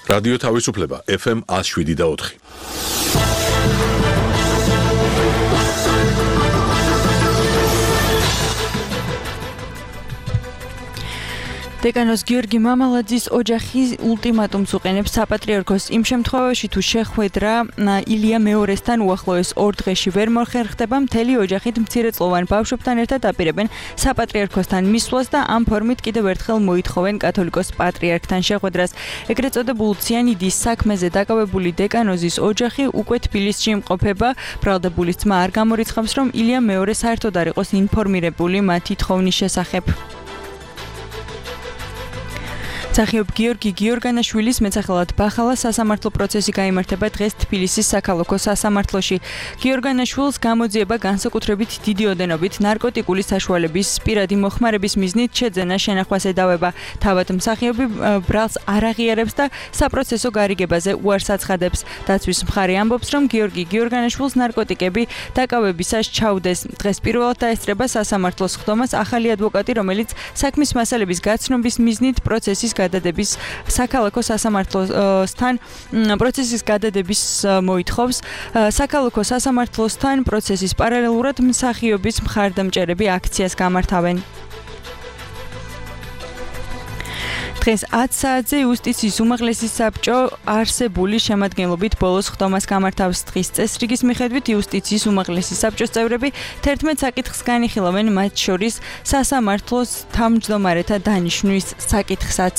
რადიო თავისუფლება FM 107.4. დეკანოს გიორგი მამალაძის ოჯახი ულტიმატუმს უყენებს საპატრიარქოს იმ შემთხვევაში თუ შეხვედრა ილია მეორესთან უახლოეს 2 დღეში ვერ მოხერხდება, მთელი ოჯახით მცირეწლოვან ბავშვებთან ერთად აპირებენ საპატრიარქოსთან მისვლას და ამ ფორმით კიდევ ერთხელ მოითხოვენ კათოლიკოს პატრიარქთან შეხვედრას. ეგრეთ წოდებულ ციანიდის საქმეზე დაკავებული დეკანოზის ოჯახი უკვე თბილისში იმყოფება. ბრალდებულის ძმა არ გამორიცხავს, რომ ილია მეორე საერთოდ არ იყოს ინფორმირებული მათი თხოვნის შესახებ. მსახიობ გიორგი გიორგანაშვილის მეცახელად ბახალა სასამართლო პროცესი გაიმართება დღეს თბილისის საქალაქო სასამართლოში. გიორგანაშვილს გამოძიება განსაკუთრებით დიდი ოდენობით ნარკოტიკული საშუალების პირადი მოხმარების მიზნით შეძენა შენახვას ედავება. თავად მსახიობი ბრალს არ აღიარებს და საპროცესო გარიგებაზე უარს აცხადებს. დაცვის მხარე ამბობს, რომ გიორგი გიორგანაშვილს ნარკოტიკები დაკავებისას ჩაუდეს. დღეს პირველად დაესწრება სასამართლოს ხდომას ახალი ადვოკატი, რომელიც საქმის მასალების გაცნობის მიზნით პროცესის გადადების საქალაქო სასამართლოსთან პროცესის გადადების მოითხოვს. საქალაქო სასამართლოსთან პროცესის პარალელურად მსახიობის მხარდამჭერები აქციას გამართავენ. დღეს 10 საათზე იუსტიციის უმაღლესი საბჭო არსებული შემადგენლობით ბოლოს ხდომას გამართავს. დღის წესრიგის მიხედვით იუსტიციის უმაღლესი საბჭოს წევრები 11 საკითხს განიხილავენ, მათ შორის სასამართლოს თავმჯდომარეთა დანიშვნის საკითხსაც.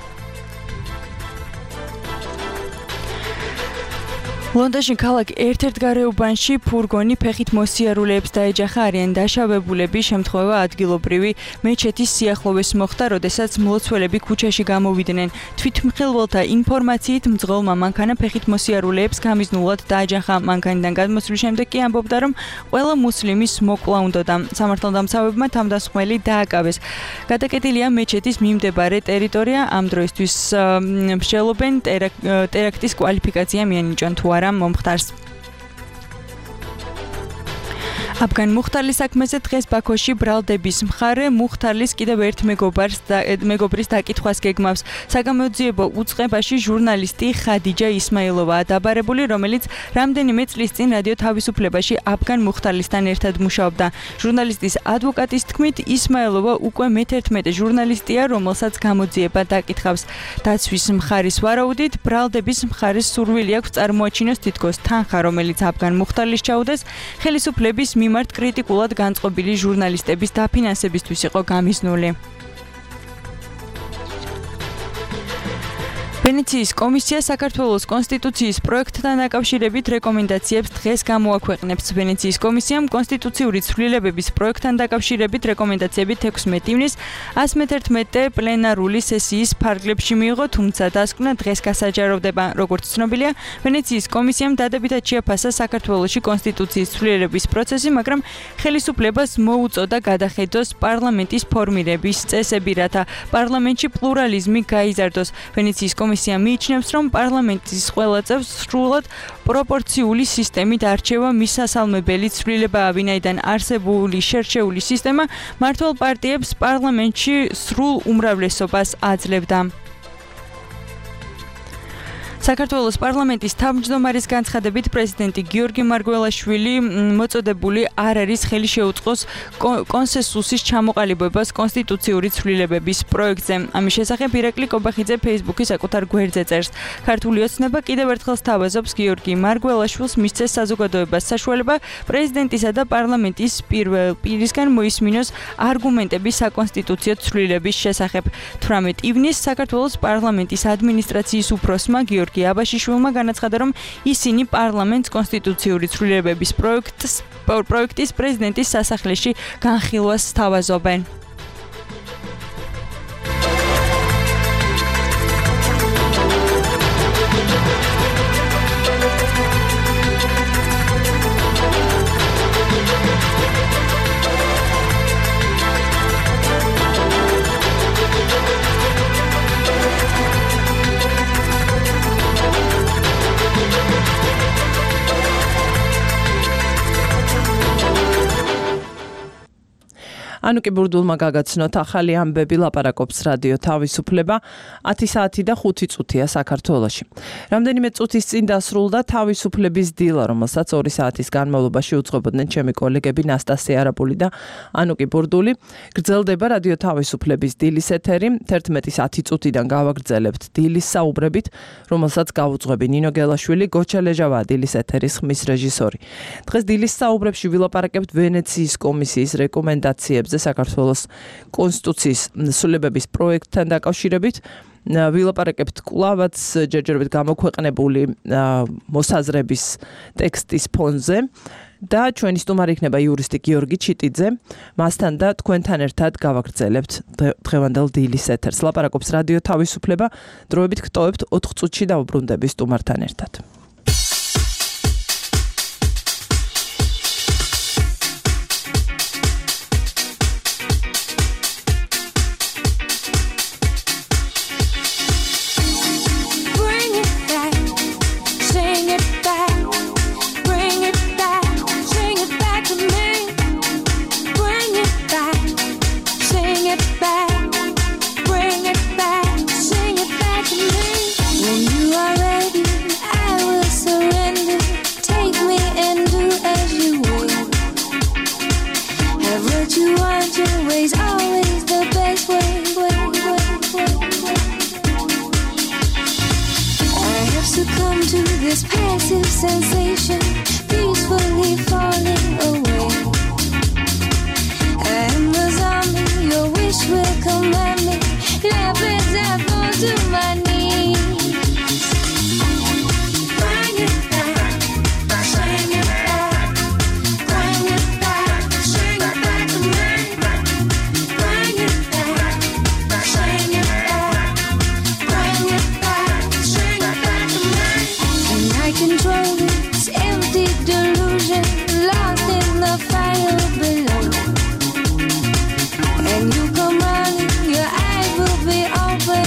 ლონდონში ქალაქ ერთ-ერთ გარეუბანში ფურგონი ფეხით მოსიარულეებს დაეჯახა. არიან დაშავებულები. შემთხვევა ადგილობრივი მეჩეთის სიახლოვეს მოხდა, როდესაც მლოცველები ქუჩაში გამოვიდნენ. თვითმხილველთა ინფორმაციით მძღოლმა მანქანა ფეხით მოსიარულეებს გამიზნულად დაეჯახა. მანქანიდან გადმოსვლის შემდეგ კი ამბობდა, რომ ყველა მუსლიმის მოკლა უნდოდა. სამართალდამცავებმა თავდასხმელი დააკავეს. გადაკეტილია მეჩეთის მიმდებარე ტერიტორია. ამ დროისთვის მსჯელობენ ტერაქტის კვალიფიკაცია მიენიჭონ თუ არა მომხდარს. აფგან მუხტალის საქმეზე დღეს ბაქოში ბრალდების მხარე მუხტალის კიდევ ერთ მეგობრის დაკითხვას გეგმავს. საგამოძიებო უწყებაში ჟურნალისტი ხადიჯა ისმაილოვაა დაბარებული, რომელიც რამდენიმე წლის წინ რადიო თავისუფლებაში აფგან მუხტალისთან ერთად მუშაობდა. ჟურნალისტის ადვოკატის თქმით, ისმაილოვა უკვე მე-11 ჟურნალისტია, რომელსაც გამოძიება დაკითხავს. დაცვის მხარის ვარაუდით, ბრალდების მხარეს სურვილი აქვს წარმოაჩინოს თითქოს თანხა, რომელიც აფგან მუხტალის ჩაუდეს, ხელისუფლების მიმართ კრიტიკულად განწყობილი ჟურნალისტების დაფინანსებისთვის იყო გამიზნული. ვენეციის კომისია საქართველოს კონსტიტუციის პროექტთან დაკავშირებით რეკომენდაციებს დღეს გამოაქვეყნებს. ვენეციის კომისიამ კონსტიტუციური ცვლილებების პროექტთან დაკავშირებით რეკომენდაციები 16 ივნის 111 პლენარული სესიის ფარგლებში მიიღო, თუმცა დასკვნა დღეს გასაჯაროვდება. როგორც ცნობილია, ვენეციის კომისიამ დადებითად შეაფასა საქართველოში კონსტიტუციის ცვლილების პროცესი, მაგრამ ხელისუფლებას მოუწოდა გადახედოს პარლამენტის ფორმირების წესები, რათა პარლამენტში პლურალიზმი გაიზარდოს. ვენეციის კომისია მიიჩნევს, რომ პარლამენტის ყველა წევრს სრულად პროპორციული სისტემით არჩევა მისასალმებელი ცვლილებაა, ვინაიდან არსებული შერჩეული სისტემა მმართველ პარტიებს პარლამენტში სრულ უმრავლესობას აძლევდა. საქართველოს პარლამენტის თავმჯდომარის განცხადებით პრეზიდენტი გიორგი მარგველაშვილი მოწოდებული არ არის ხელი შეუწყოს კონსენსუსის ჩამოყალიბებას კონსტიტუციური ცვლილებების პროექტზე. ამის შესახებ ირაკლი კობახიძე Facebook-ის საკუთარ გვერდზე წერს. ქართული ოცნება კიდევ ერთხელ სთავაზობს გიორგი მარგველაშვილს მისცეს საზოგადოებას საშუალება პრეზიდენტისა და პარლამენტის პირველ პირისგან მოისმინოს არგუმენტები საკონსტიტუციო ცვლილების შესახებ. 18 ივნისს საქართველოს პარლამენტის ადმინისტრაციის უფროსმა გიორგი აბაშიშვილმა განაცხადა, რომ ისინი პარლამენტს კონსტიტუციური ცვლილებების პროექტის პრეზიდენტის სასახლეში განხილვას სთავაზობენ. ანუკი ბურდულმა გაგაცნოთ ახალი ამბები ლაპარაკობს რადიო თავისუფლება 10 საათი და 5 წუთია საქართველოში. რამდენიმე წუთის წინ დასრულდა თავისუფლების დილა, რომელსაც 2 საათის განმავლობაში უძღვებოდნენ ჩემი კოლეგები ნასტასია არაპული და ანუკი ბურდული. გრძელდება რადიო თავისუფლების დილის ეთერი, 11:10 წუთიდან გავაგრძელებთ დილის საუბრებით, რომელსაც გავუძღვები ნინო გელაშვილი, გოჩა ლეჟავა დილის ეთერის ხმის რეჟისორი. დღეს დილის საუბრებში ვილაპარაკებთ ვენეციის კომისიის რეკომენდაციებზე საქართველოს კონსტიტუციის სრულებების პროექტთან დაკავშირებით. ვილაპარაკებთ კვლავაც ჯერჯერობით გამოქვეყნებული მოსაზრების ტექსტის ფონზე და ჩვენი სტუმარი იქნება იურისტი გიორგი ჩიტიძე. მასთან და თქვენთან ერთად გავაგრძელებთ დღევანდელ დილის ეთერს. ლაპარაკობს რადიო თავისუფლება, დროებით გტოვებთ 4 წუთში დავუბრუნდები სტუმართან ერთად. This passive sensation, peacefully falling away. I am the zombie, your wish will command me. Love as I fall to my knees. Bring it back, bring it back, bring it back, bring it back to me. Bring it back, bring it back, bring it back, bring it back to me. I control this empty delusion, lost in the fire below. And you come running, your eyes will be open.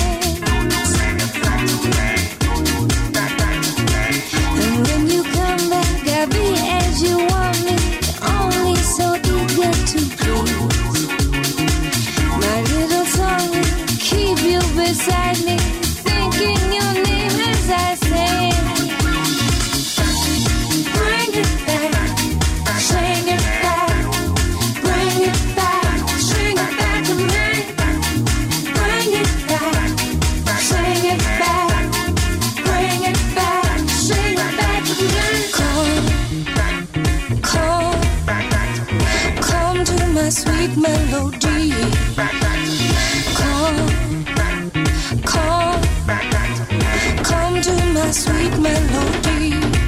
And when you come back, I'll be as you want me, only so eager to please. My little song will keep you beside me, thinking your name as I sing. Sweet melody, come to my sweet melody.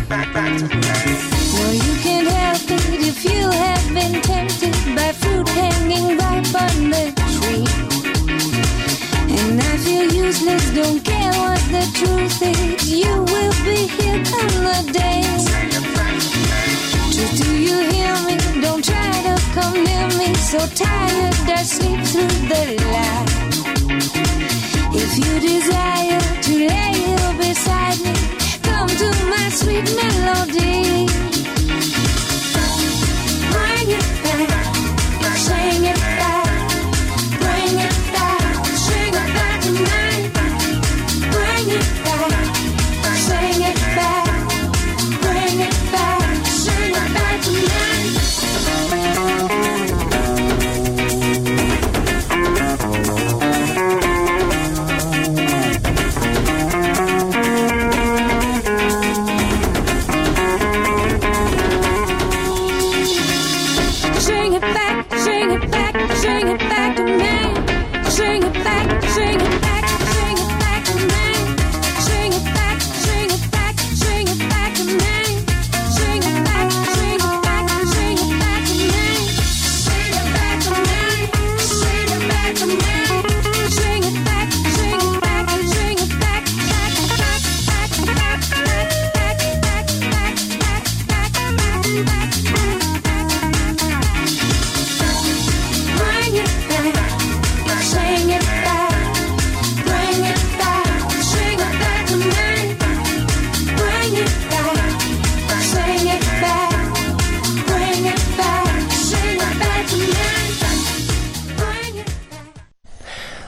No, you can't help it if you have been tempted by fruit hanging ripe on the tree. And I feel useless, don't care what the truth is. You will be here come the day. Do you hear me? Don't try to come near me. So tired I sleep through the light. If you desire to lay here beside me, come to my sweet melody. Bring it back, sing it back, bring it back, sing it back to me. Bring it back, sing it back, bring it back, sing it back to me.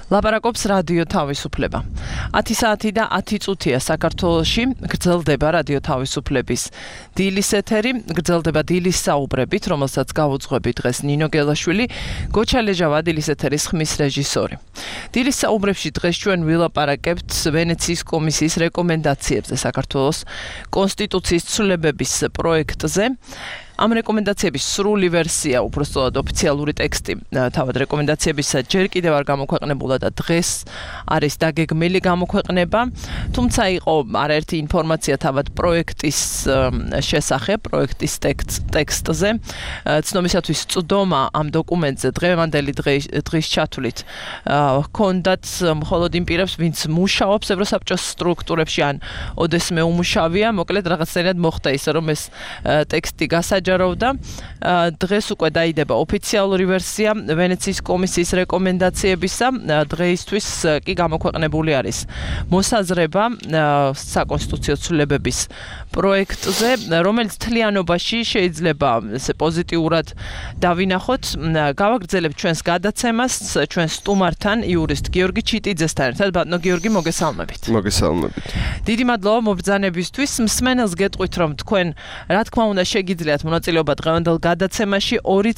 ლაპარაკობს რადიო თავისუფლება. 10 საათი და 10 წუთია საქართველოში გრძელდება რადიო თავისუფლების დილის ეთერი, გრძელდება დილის საუბრებით, რომელსაც გავუძღვები დღეს ნინო გელაშვილი, გოჩა ლეჟავა დილის ეთერის ხმის რეჟისორი. დილის საუბრებში დღეს ჩვენ ვილაპარაკებთ ვენეციის კომისიის რეკომენდაციებზე საქართველოს კონსტიტუციის ცვლილებების პროექტზე. Am რეკომენდაციების სრული ვერსია, უბრალოდ ოფიციალური ტექსტი, თავად რეკომენდაციებისა ჯერ კიდევ არ გამოქვეყნებულა და დღეს არის დაგეგმილი გამოქვეყნება. თუმცა იყო არაერთი ინფორმაცია თავად პროექტის შესახებ, პროექტის ტექსტზე. ცნობისათვის წვდომა ამ დოკუმენტზე დღევანდელი დღის ჩათვლით ჰქონდათ მხოლოდ იმ პირებს, ვინც მუშაობს ევროსაბჭოს სტრუქტურებში ან ოდესმე უმუშავია, მოკლედ რაღაცნაირად მოხდა ისე, რომ ეს ტექსტი გასაჯაროვდა. დღეს უკვე დაიდება ოფიციალური ვერსია ვენეციის კომისიის რეკომენდაციებისა. დღეისთვის კი გამოქვეყნებული არის მოსაზრება საკონსტიტუციო ცვლილებების პროექტზე, რომელიც თლიანობაში შეიძლება ესე პოზიტიურად დავინახოთ. გავაგრძელებთ ჩვენს გადაცემას ჩვენს სტუმართან, იურისტ გიორგი ჩიტიძესთან ერთად. ბატონო გიორგი, მოგესალმებით. მოგესალმებით. დიდი მადლობა მობრძანებისთვის. მსმენელს გეტყვით, რომ თქვენ რა თქმა უნდა შეგიძლიათ მონაწილეობა დღევანდელ გადაცემაში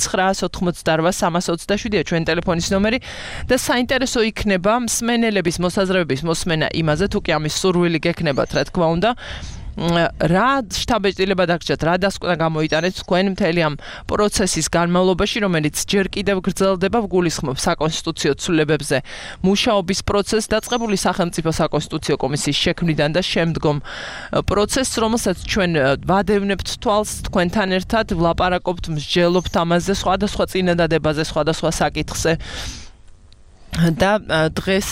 2988327-ია ჩვენი ტელეფონის ნომერი და საინტერესო იქნება მსმენელების მოსაზრებების მოსმენა იმაზე, თუ კი ამის სურვილი გექნებათ, რა თქმა უნდა. რა შთაბეჭდილება დაგჭირთ, რა დასკვნა გამოიტანეთ თქვენ მთელი ამ პროცესის განმავლობაში, რომელიც ჯერ კიდევ გრძელდება, ვგულისხმობ საკონსტიტუციო ცვლილებებზე მუშაობის პროცესს, დაწყებული სახელმწიფო საკონსტიტუციო კომისიის შექმნიდან და შემდგომ პროცესს, რომელსაც ჩვენ ვადევნებთ თვალს თქვენთან ერთად, ვლაპარაკობთ, მსჯელობთ ამაზე, სხვადასხვა წინადადებაზე, სხვადასხვა საკითხზე. და დღეს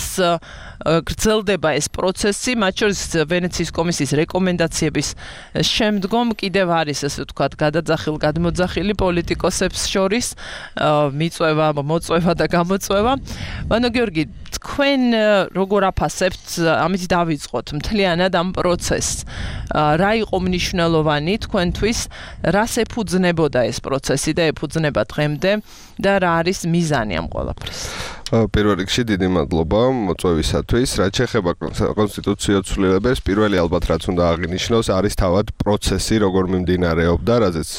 გრძელდება ეს პროცესი, მათ შორის ვენეციის კომისიის რეკომენდაციების შემდგომ კიდევ არის, ასე ვთქვათ, გადმოძახილი პოლიტიკოსებს შორის მიწვევა, მოწვევა და გამოწვევა. ბატონო გიორგი, თქვენ როგორ აფასებთ, ამით დავიწყოთ მთლიანად ამ პროცესს. რა იყო მნიშვნელოვანი თქვენთვის, რას ეფუძნებოდა ეს პროცესი და ეფუძნება დღემდე და რა არის მიზანი ამ ყველაფრის? პირველ რიგში დიდი მადლობა მოწვევისათვის. რაც შეეხება კონსტიტუციო ცვლილებებს, პირველი ალბათ რაც უნდა აღინიშნოს, არის თავად პროცესი, როგორ მიმდინარეობდა, რაზეც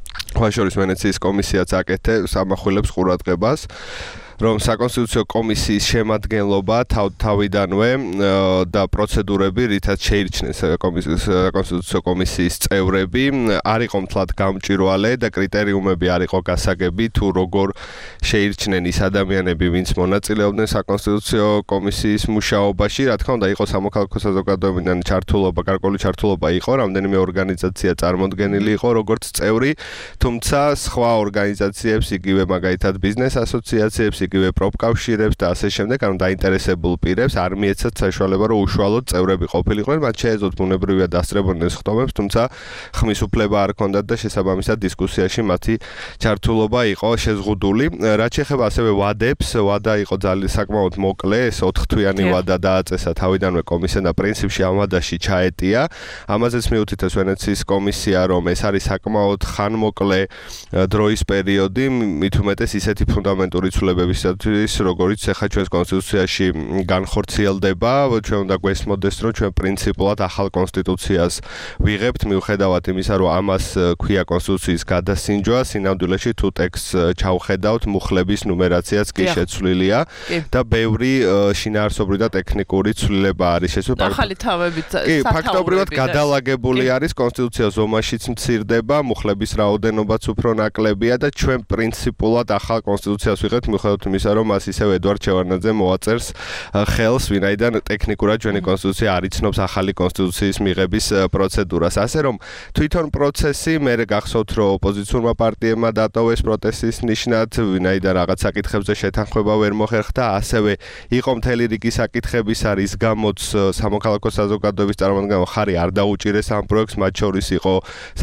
შორის ვენეციის კომისიაც აკეთებს, ამახვილებს ყურადღებას. რომ საკონსტიტუციო კომისიის შემადგენლობა თავიდანვე და პროცედურები, რითაც შეირჩნეს საკონსტიტუციო კომისიის წევრები, არ იყო მთლად გამჭვირვალე და კრიტერიუმები არ იყო გასაგები, თუ როგორ შეირჩნენ ის ადამიანები, ვინც მონაწილეობდნენ საკონსტიტუციო კომისიის მუშაობაში. რა თქმა უნდა, იყო სამოქალაქო საზოგადოებიდან ჩართულობა, გარკვეული ჩართულობა იყო, რამდენიმე ორგანიზაცია წარმოდგენილი იყო როგორც წევრი, თუმცა სხვა ორგანიზაციებს, იგივე მაგალითად ბიზნეს ასოციაციებს, იგივე პროფკავშირებს და ასე შემდეგ, ანუ დაინტერესებულ პირებს არ მიეცათ საშუალება, რომ უშუალოდ წევრები ყოფილიყვნენ, მათ შეეძლოთ ბუნებრივია დასწრებოდნენ ხტომებს, თუმცა ხმის უფლება არ ჰქონდათ და შესაბამისად დისკუსიაში მათი ჩართულობა იყო შეზღუდული. რაც შეეხება ასევე ვადებს, ვადა იყო ძალიან საკმაოდ მოკლე, ეს 4 თვიანი ვადა დააწესა თავიდანვე კომისიამ და პრინციპში ამ ვადაში ჩაეტია. ამაზეც მიუთითებს ვენეციის კომისია, რომ ეს არის საკმაოდ ხანმოკლე დროის პერიოდი, მით უმეტეს ისეთი ფუნდამენტური ცვლილებების როგორც ახლა ჩვენს კონსტიტუციაში განხორციელდება, ჩვენ უნდა გვესმოდეს, რომ ჩვენ პრინციპულად ახალ კონსტიტუციას ვიღებთ, მიუხედავად იმისა, რომ ამას ქვია კონსტიტუციის გადასინჯვა, სინამდვილეში თუ ტექსტს ჩავხედავთ, მუხლების ნუმერაციაც კი შეცვლილია და ბევრი შინაარსობრივი და ტექნიკური ცვლილება არის შესაძლებელი. ახალი თავებით კი, ფაქტობრივად გადალაგებული არის, კონსტიტუცია ზომაშიც მცირდება, მუხლების რაოდენობაც უფრო ნაკლებია და ჩვენ პრინციპულად ახალ კონსტიტუციას ვიღებთ, მიუხედავად იმისა, რომ მას ისევ ედვარდ შევარდნაძე მოაწერს ხელს, ვინაიდან ტექნიკურად ჩვენი კონსტიტუცია არ იცნობს ახალი კონსტიტუციის მიღების პროცედურას. ასე რომ თვითონ პროცესი, მე გახსოვთ, რომ ოპოზიციურმა პარტიებმა დატოვეს პროტესტის ნიშნად, ვინაიდან რაღაც საკითხებზე შეთანხმება ვერ მოხერხდა, ასევე იყო მთელი რიგი საკითხების, რის გამოც სამოქალაქო საზოგადოების წარმომადგენელმა ხარი არ დაუჭირეს ამ პროექტს, მათ შორის იყო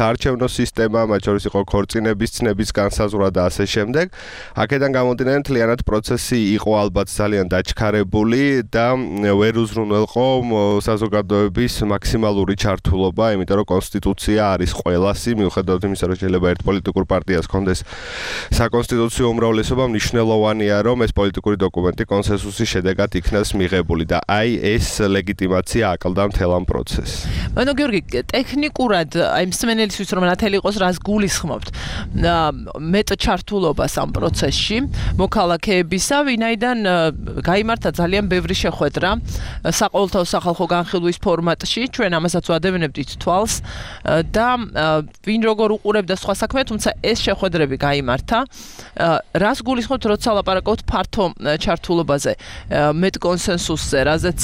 საარჩევნო სისტემა, მათ შორის იყო ქორწინების ცნების განსაზღვრა და ასე შემდეგ. აქედან გამომდინარე, მთლიანად მთლიანად პროცესი იყო ალბათ ძალიან დაჩქარებული და ვერ უზრუნველყო საზოგადოების მაქსიმალური ჩართულობა, იმიტომ რომ კონსტიტუცია არის ყველასი, მიუხედავად იმისა, რომ შეიძლება ერთ პოლიტიკურ პარტიას ჰქონდეს საკონსტიტუციო უმრავლესობა, მნიშვნელოვანია, რომ ეს პოლიტიკური დოკუმენტი კონსენსუსის შედეგად იქნას მიღებული და აი ეს ლეგიტიმაცია აკლდა მთელ ამ პროცესს. ანუ გიორგი, ტექნიკურად აი მსმენელისთვის რომ ნათელი იყოს, რას გულისხმობთ? მეტ ჩართულობას ამ პროცესში, მოქალაქეებისა, ვინაიდან გაიმართა ძალიან ბევრი შეხვედრა საყოველთაო სახალხო განხილვის ფორმატში, ჩვენ ამასაც ვადევნებდით თვალს და ვინ როგორ უყურებდა სხვა საქმე, თუმცა ეს შეხვედრები გაიმართა. რას გულისხმობთ, როცა ლაპარაკობთ ფართო ჩართულობაზე, მეტ კონსენსუსზე,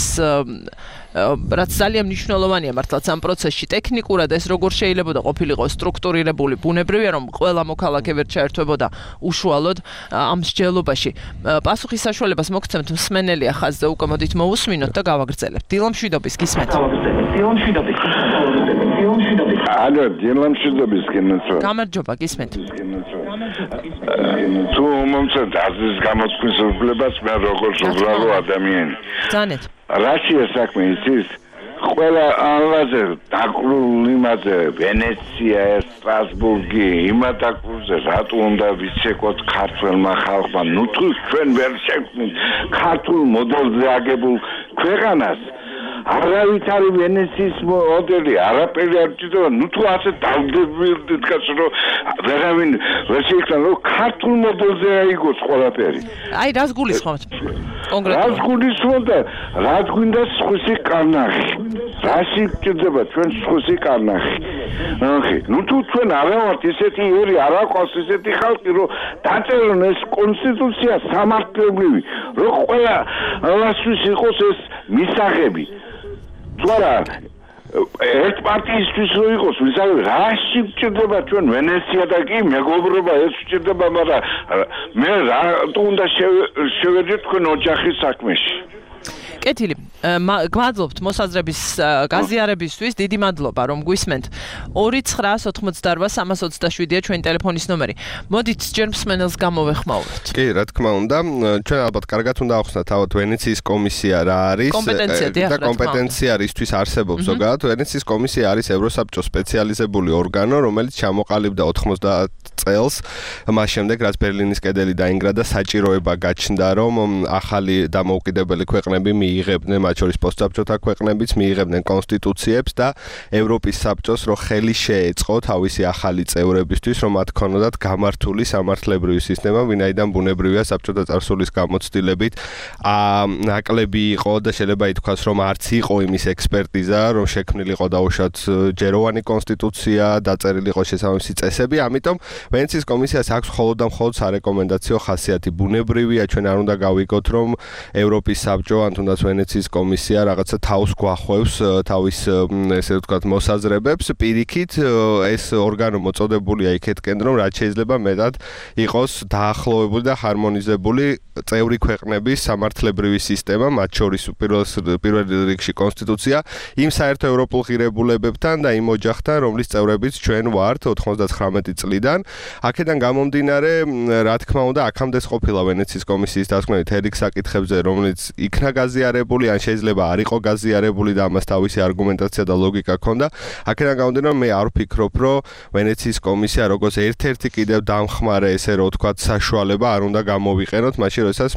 რაც ძალიან მნიშვნელოვანია მართლაც ამ პროცესში. ტექნიკურად ეს როგორ შეიძლება ყოფილიყო სტრუქტურირებული, ბუნებრივია რომ ყველა მოქალაქე ვერ ჩაერთვებოდა უშუალოდ ამ მსჯელობაში. პასუხის საშუალებას მოგცემთ მსმენელია ხაზზე, უკვე მოდით მოусმინოთ და გავაგრძელებთ. დილამშვიდობის გისმენთ. ალო, დილამშვიდობის გისმენთ. გამარჯობა, გისმენთ. თუ მომწონთ აზრის გამოთქმის უფლებას, მე როგორც უბრალო ადამიანი. ბრძანეთ. რაშია საქმე იცის? ყველა ამაზე დაკრულ იმაზე ვენეცია, სტრასბურგი, იმათ აკურზე რატო უნდა ვიცეკოთ ქართველმა ხალხმა? ნუ თუ ჩვენ ვერ შექმნით ქართულ მოდელზე აგებულ ქვეყანას, არავით არის ვენეციის მოდელი, არაფერი არ ჭირდება. ნუ თუ ასე დავდებოდით კაცო, რომ ვერავინ ვერ შეიქნა, რომ ქართულ მოდელზე აიგოს ყველაფერი. აი, რას გულისხმობთ? კონკრეტულად. რას გულისხმობთ და რა გვინდა სხვისი კარნახი? რაში ჭირდება ჩვენ სხვისი კარნახი? ნუ თუ ჩვენ არა ვართ ისეთი ერი, არა ყავს ისეთი ხალხი, რომ დაწერონ ეს კონსტიტუცია სამართლებრივი, რომ ყველა რასთვის იყოს ეს მისაღები. თუ არა ერთ პარტიისთვის რო იყოს მისაღები, რაში ჭირდება ჩვენ ვენეცია და კი მეგობრობა ეს ჭირდება, მაგრამ მე რატო უნდა შევედით თქვენ ოჯახის საქმეში? კეთილი, გმადლობთ მოსაზრების გაზიარებისთვის, დიდი მადლობა რომ გვისმენთ. 2988327-ია ჩვენი ტელეფონის ნომერი. მოდით ჯერ მსმენელს გამოვეხმაუროთ. კი, რა თქმა უნდა, ჩვენ ალბათ კარგად უნდა ახსნათ თავად ვენეციის კომისია რა არის კომპეტენცია და კომპეტენცია რისთვის არსებობს ზოგადად. ვენეციის კომისია არის ევროსაბჭოს სპეციალიზებული ორგანო, რომელიც ჩამოყალიბდა 90 წელს, მას შემდეგ რაც ბერლინის კედელი დაინგრა და საჭიროება გაჩნდა, რომ ახალი დამოუკიდებელი ქვეყნები მიიღებდნენ, მათ შორის პოსტსაბჭოთა ქვეყნებიც მიიღებდნენ კონსტიტუციებს და ევროპის საბჭოს რო ხელი შეეწყო თავისი ახალი წევრებისთვის, რომ მათ ქონოდათ გამართული სამართლებრივი სისტემა, ვინაიდან ბუნებრივია საბჭოთა წარსულის გამოცდილებით ნაკლები იყო და შეიძლება ითქვას, რომ არც იყო იმის ექსპერტიზა, რომ შექმნილიყო დაუშვათ ჯეროვანი კონსტიტუცია, დაწერილი იყო შესაბამისი წესები, ამიტომ ვენეციის კომისიას აქვს მხოლოდ და მხოლოდ სარეკომენდაციო ხასიათი. ბუნებრივია, ჩვენ არ უნდა გავიგოთ, რომ ევროპის საბჭო ან თუნდაც ვენეციის კომისია რაღაცა თავს გვახვევს თავის ესე ვთქვათ მოსაზრებებს. პირიქით ეს ორგანო მოწოდებულია იქეთკენ, რომ რაც შეიძლება მეტად იყოს დაახლოვებული და ჰარმონიზებული წევრი ქვეყნების სამართლებრივი სისტემა, მათ შორის პირველ რიგში კონსტიტუცია, იმ საერთო ევროპულ ღირებულებებთან და იმ ოჯახთან, რომლის წევრებიც ჩვენ ვართ 99 წლიდან. აქედან გამომდინარე, რა თქმა უნდა, აქამდე ყოფილა ვენეციის კომისიის დასკვნით ერიკ საკითხებზე, რომელიც იქნა გაზიარებული, ან შეიძლება არ იყო გაზიარებული და ამას თავისი არგუმენტაცია და ლოგიკა ჰქონდა. აქედან გამომდინარე, მე არ ვფიქრობ, რომ ვენეციის კომისია როგორც ერთ-ერთი კიდევ დამხმარე, ესე რომ ვთქვათ, საშუალება არ უნდა გამოვიყენოთ, მაშინ როდესაც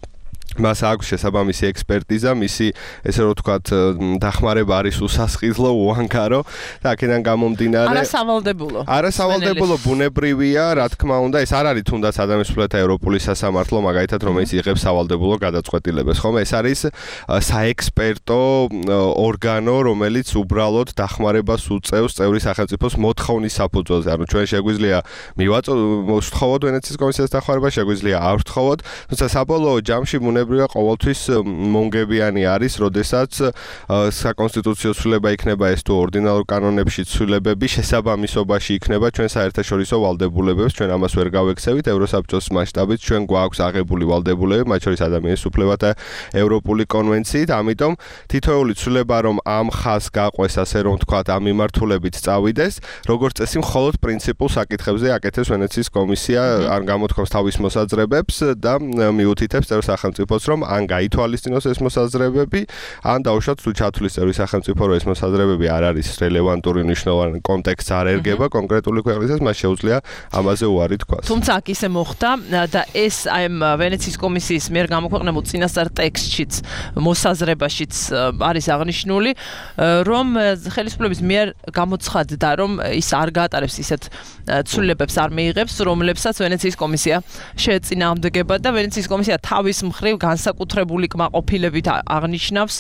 მას აქვს შესაბამისი ექსპერტიზა, მისი ესე რომ ვთქვათ, დახმარება არის უსასყიდლო, უანგარო და აქედან გამომდინარე არასავალდებულო ბუნებრივია, რა თქმა უნდა, ეს არ არის თუნდაც ადამიანის უფლებათა ევროპული სასამართლო, მაგალითად, რომელიც იღებს სავალდებულო გადაწყვეტილებას, ხომ? ეს არის საექსპერტო ორგანო, რომელიც უბრალოდ დახმარებას უწევს წევრი სახელმწიფოს მოთხოვნის საფუძველზე. ანუ ჩვენ შეგვიძლია მივაწოდოთ ვენეციის კომისიას დახმარება, შეგვიძლია არ ვთხოვოთ, თუმცა საბოლოო ჯამში ბუნებრივია ყოველთვის მონგებიანი არის, როდესაც საკონსტიტუციო ცვლილება იქნება ეს თუ ორდინალურ კანონებში ცვლილებები შესაბამისობაში იქნება ჩვენ საერთაშორისო ვალდებულებებს, ჩვენ ამას ვერ გავექცევით ევროსაბჭოს მასშტაბით, ჩვენ გვაქვს აღებული ვალდებულებები, მათ შორის ადამიანის უფლებათა ევროპული კონვენციით, ამიტომ თითოეული ცვლილება რომ ამ ხაზს გაყვეს, ასე რომ ვთქვათ, ამ მიმართულებით წავიდეს, როგორც წესი მხოლოდ პრინციპულ საკითხებზე აკეთებს ვენეციის კომისია, ან გამოთქვამს თავის მოსაზრებებს და მიუთითებს წევრ სახელმწიფოს, რომ ან გაითვალისწინოს ეს მოსაზრებები, ან დაუშვათ თუ ჩათვლის წევრი სახელმწიფო, რომ ეს მოსაზრებები არ არის რელევანტური, მნიშვნელოვანი, კონტექსტს არ ერგება კონკრეტული ქვეყნისას, მას შეუძლია ამაზე უარი თქვას. თუმცა აქ ისე მოხდა და ეს აი ვენეციის კომისიის მიერ გამოქვეყნებულ წინასწარ ტექსტშიც, მოსაზრებაშიც არის აღნიშნული, რომ ხელისუფლების მიერ გამოცხადდა, რომ ის არ გაატარებს ისეთ ცვლილებებს არ მიიღებს, რომლებსაც ვენეციის კომისია შეეწინააღმდეგება და ვენეციის კომისია თავის მხრივ განსაკუთრებული კმაყოფილებით აღნიშნავს,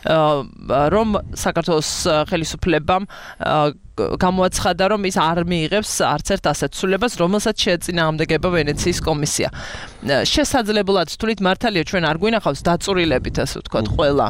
რომ საქართველოს ხელისუფლებამ გამოაცხადა, რომ ის არ მიიღებს არც ერთ ასეთ ცვლილებას, რომელსაც შეეწინააღმდეგება ვენეციის კომისია. შესაძლებლად თვლით მართალია ჩვენ არ გვინახავს დაწურილებით, ასე ვთქვათ, ყველა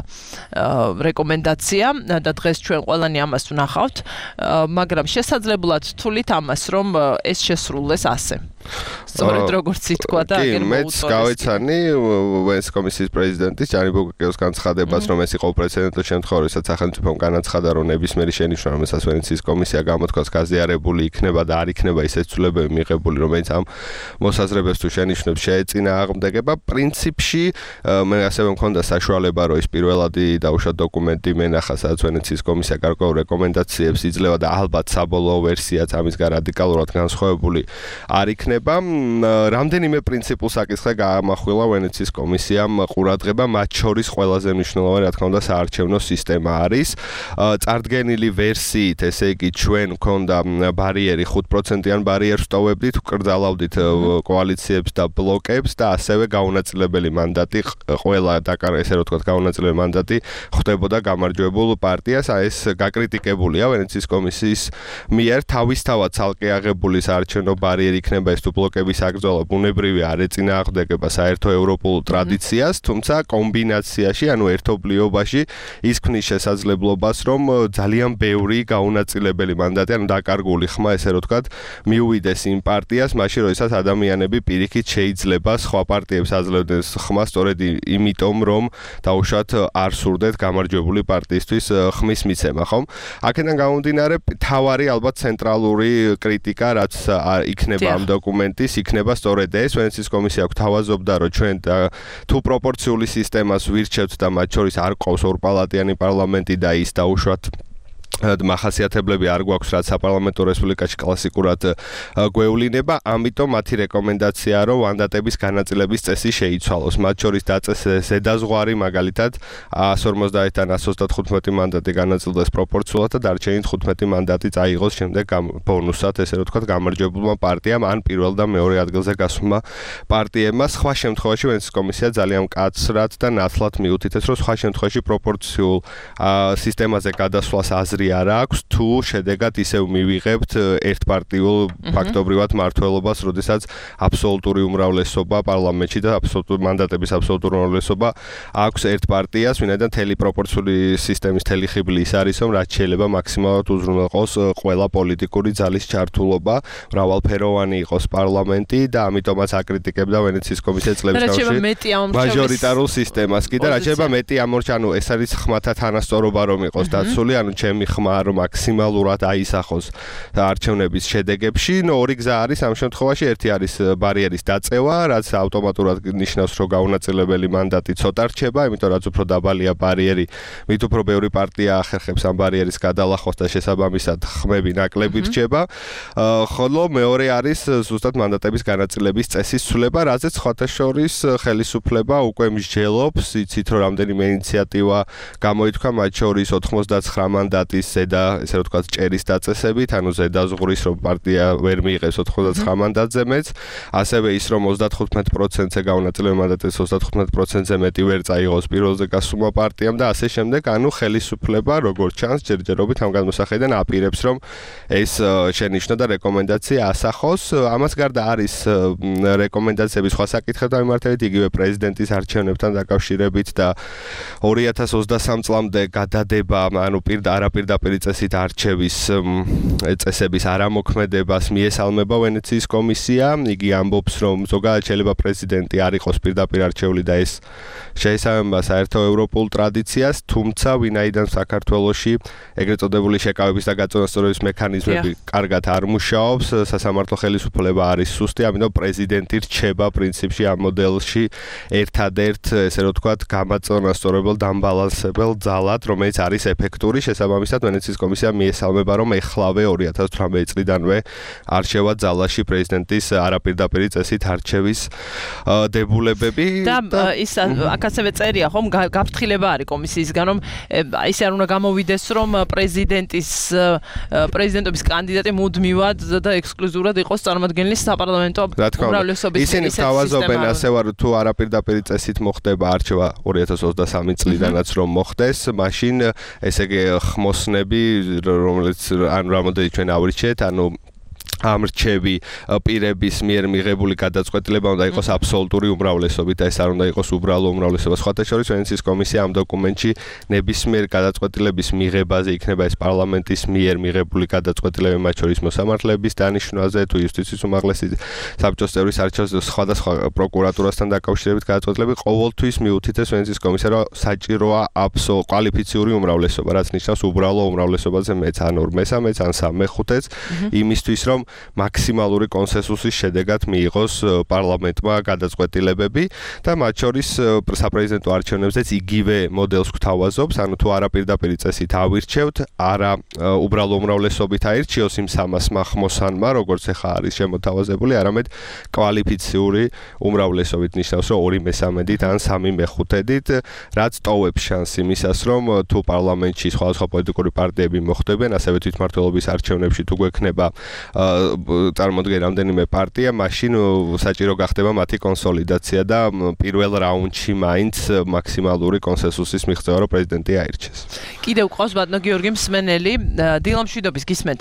რეკომენდაცია და დღეს ჩვენ ყველანი ამას ვნახავთ, მაგრამ შესაძლებლად თვლით ამას, რომ ეს შესრულდეს ასე. სწორედ როგორც ითქვა და აგერ მეც გავეცანი ვენეციის კომისიის პრეზიდენტის ჯანი ბუკაკიოს განცხადებას, რომ ეს იყო უპრეცედენტო შემთხვევა, როდესაც სახელმწიფომ განაცხადა, რომ ნებისმიერი შენიშვნა, რომელსაც ვენეციის კომისია გამოთქვას გაზიარებული იქნება და არ იქნება ისეთ ცვლილებები მიღებული, რომელიც ამ მოსაზრებებს თუ შენიშვნებს შეეწინააღმდეგება. პრინციპში მე ასევე მქონდა საშუალება, რომ ის პირველადი დაუშვათ დოკუმენტი მენახა, სადაც ვენეციის კომისია გარკვეულ რეკომენდაციებს იძლევა და ალბათ საბოლოო ვერსიაც ამისგან რადიკალურად განსხვავებული არ იქნება. რამდენიმე პრინციპულ საკითხზე გაამახვილა ვენეციის კომისიამ ყურადღება, მათ შორის ყველაზე მნიშვნელოვანი, რა თქმა უნდა, საარჩევნო სისტემა არის. წარდგენილი ვერსიით, ესე იგი, ჩვენ მქონდა ბარიერი 5%-იან ბარიერს ვტოვებდით, ვკრძალავდით კოალიციებს და ბლოკებს და ასევე გაუნაწილებელი მანდატი, ყველა ესე რომ ვთქვათ, გაუნაწილებელი მანდატი ხვდებოდა გამარჯვებულ პარტიას. ეს გაკრიტიკებულია ვენეციის კომისიის მიერ, თავისთავად ცალკე აღებული საარჩევნო ბარიერი იქნება ეს თუ ბლოკების აკრძალვა ბუნებრივი არ ეწინააღმდეგება საერთო ევროპულ ტრადიციას, თუმცა კომბინაციაში, ანუ ერთობლიობაში ის ქმნის შესაძლებლობას, რომ ძალიან ბევრი გაუნაწილებელი მანდატი, ანუ დაკარგული ხმა, ესე რომ ვთქვათ, მიუვიდეს იმ პარტიას, მაშინ როდესაც ადამიანები პირიქით შეიძლება სხვა პარტიებს აძლევდნენ ხმა, სწორედ იმიტომ, რომ დაუშვათ არ სურდეთ გამარჯვებული პარტიისთვის ხმის მიცემა, ხომ? აქედან გამომდინარე, თავარი ალბათ ცენტრალური კრიტიკა, რაც იქნება ამ დოკუმენტის, იქნება სწორედ ეს. ვენეციის კომისია გვთავაზობდა, რომ ჩვენ თუ პროპორციული სისტემას ვირჩევთ და მათ შორის არ ყავს ორპალატიანი პარლამენტი და ის დაუშვათ მახასიათებლები არ გვაქვს, რაც საპარლამენტო რესპუბლიკაში კლასიკურად გვევლინება, ამიტომ მათი რეკომენდაციაა, რომ მანდატების განაწილების წესი შეიცვალოს. მათ შორის დაწესეს ზედაზღვარი, მაგალითად 150-დან 135 მანდატი განაწილდეს პროპორციულად და დარჩენილი 15 მანდატი წაიღოს შემდეგ ბონუსად, ესე რომ ვთქვათ, გამარჯვებულმა პარტიამ ან პირველ და მეორე ადგილზე გასულმა პარტიებმა. სხვა შემთხვევაში ვენეციის კომისია ძალიან მკაცრად და ნათლად მიუთითებს, რომ სხვა შემთხვევაში პროპორციულ სისტემაზე გადასვლას აზრი არ აქვს, თუ შედეგად ისევ მივიღებთ ერთპარტიულ ფაქტობრივად მმართველობას, როდესაც აბსოლუტური უმრავლესობა პარლამენტში და მანდატების აბსოლუტური უმრავლესობა აქვს ერთ პარტიას, ვინაიდან მთელი პროპორციული სისტემის მთელი ხიბლი ის არის, რომ რაც შეიძლება მაქსიმალურად უზრუნველყოს ყველა პოლიტიკური ძალის ჩართულობა, მრავალფეროვანი იყოს პარლამენტი და ამიტომაც აკრიტიკებდა ვენეციის კომისია წლების განმავლობაში მაჟორიტარულ სისტემას. კიდე რაც შეიძლება მეტი ამორჩა, ანუ ეს არის ხმათა თანასწორობა რომ იყოს დაცული, ანუ ჩემი ხმა რომ მაქსიმალურად აისახოს არჩევნების შედეგებში. ორი გზა არის ამ შემთხვევაში, ერთი არის ბარიერის დაწევა, რაც ავტომატურად ნიშნავს, რომ გაუნაწილებელი მანდატი ცოტა რჩება, იმიტომ რაც უფრო დაბალია ბარიერი, მით უფრო ბევრი პარტია ახერხებს ამ ბარიერის გადალახვას და შესაბამისად ხმები ნაკლები რჩება. ხოლო მეორე არის ზუსტად მანდატების განაწილების წესის ცვლილება, რაზეც სხვათა შორის ხელისუფლება უკვე მსჯელობს, იცით რომ რამდენიმე ინიციატივა გამოითქვა, მათ შორის 99 მანდატის პრეზიდენტის ზედა, ესე რომ ვთქვათ, ჭერის დაწესებით, ანუ ზედაზღურის რომ პარტია ვერ მიიღებს 99 მანდატზე მეც, ასევე ის რომ 35%-ზე გაუნაწილება მანდატის 35%-ზე მეტი ვერ წაიღოს პირველზე გასულმა პარტიამ და ასე შემდეგ, ანუ ხელისუფლება როგორც ჩანს ჯერჯერობით ამ გადმოსახედიდან აპირებს რომ ეს შენიშნო და რეკომენდაცია ასახოს. ამას გარდა არის რეკომენდაციები სხვა საკითხებთან მიმართებით, იგივე პრეზიდენტის არჩევნებთან დაკავშირებით და 2023 წლამდე გადადება, ანუ არაპირდაპირი წესით არჩევის წესების არამოქმედებას მიესალმება ვენეციის კომისია. იგი ამბობს, რომ ზოგადად შეიძლება პრეზიდენტი არ იყოს პირდაპირ არჩეული და ეს შეესაბამება საერთო ევროპულ ტრადიციას, თუმცა ვინაიდან საქართველოში ეგრეთ წოდებული შეკავების და გაწონასწორების მექანიზმები კარგად არ მუშაობს, სასამართლო ხელისუფლება არის სუსტი, ამიტომ პრეზიდენტი რჩება პრინციპში ამ მოდელში ერთადერთ, ესე რომ ვთქვათ, გამაწონასწორებელ დამბალანსებელ ძალად, რომელიც არის ეფექტური. შესაბამისად, ვენეციის კომისია მიესალმება, რომ ეხლავე 2018 წლიდანვე არჩევა ძალაში პრეზიდენტის არაპირდაპირი წესით არჩევის დებულებები და ის აქ ასევე წერია, ხომ, გაფრთხილება არის კომისიისგან, რომ ისე არ უნდა გამოვიდეს, რომ პრეზიდენტობის კანდიდატი მუდმივად და ექსკლუზიურად იყოს წარმოადგენილი საპარლამენტო უმრავლესობის ისინი თავაზობენ ასე ვარ თუ არაპირდაპირი წესით მოხდება არჩევა 2023 წლიდანაც რომ მოხდეს, მაშინ ესე იგი ხმოსნები, რომელიც ან რამოდენიც ჩვენ ავრჩიეთ, ანუ ამრჩევი პირების მიერ მიღებული გადაწყვეტილება უნდა იყოს აბსოლუტური უმრავლესობით და ეს არ უნდა იყოს უბრალო უმრავლესობა. სხვათა შორის ვენეციის კომისია ამ დოკუმენტში ნებისმიერ გადაწყვეტილების მიღებაზე იქნება ეს პარლამენტის მიერ მიღებული გადაწყვეტილება, მათ შორის მოსამართლეების დანიშვნაზე, თუ იუსტიციის უმაღლესი საბჭოს წევრის არჩევას სხვადასხვა პროკურატურასთან დაკავშირებით გადაწყვეტილები ყოველთვის მიუთითებს ვენეციის კომისია, რომ საჭიროა კვალიფიციური უმრავლესობა, რაც ნიშნავს უბრალო უმრავლესობაზე მეც ან 2/3-ს ან 3/5-ს, იმისთვის რომ მაქსიმალური კონსენსუსის შედეგად მიიღოს პარლამენტმა გადაწყვეტილებები და მათ შორის საპრეზიდენტო არჩევნებზეც იგივე მოდელს გვთავაზობს, ანუ თუ არაპირდაპირი წესით ავირჩევთ, არა უბრალო უმრავლესობით აირჩიოს იმ 300-მა ხმოსანმა, როგორც ახლა არის შემოთავაზებული, არამედ კვალიფიციური უმრავლესობით, ნიშნავს, რომ 2/3-ით ან 3/5-ით, რაც ტოვებს შანსს იმისას, რომ თუ პარლამენტში სხვადასხვა პოლიტიკური პარტიები მოხვდებიან, ასევე თვითმმართველობის არჩევნებში თუ გვექნება წარმოდგენ რამდენიმე პარტია, მაშინ საჭირო გახდება მათი კონსოლიდაცია და პირველ რაუნდში მაინც მაქსიმალური კონსენსუსის მიღწევა, რომ პრეზიდენტი აირჩეს. კიდევ ყავს ბატონო გიორგი მსმენელი, დილა მშვიდობის გისმენთ.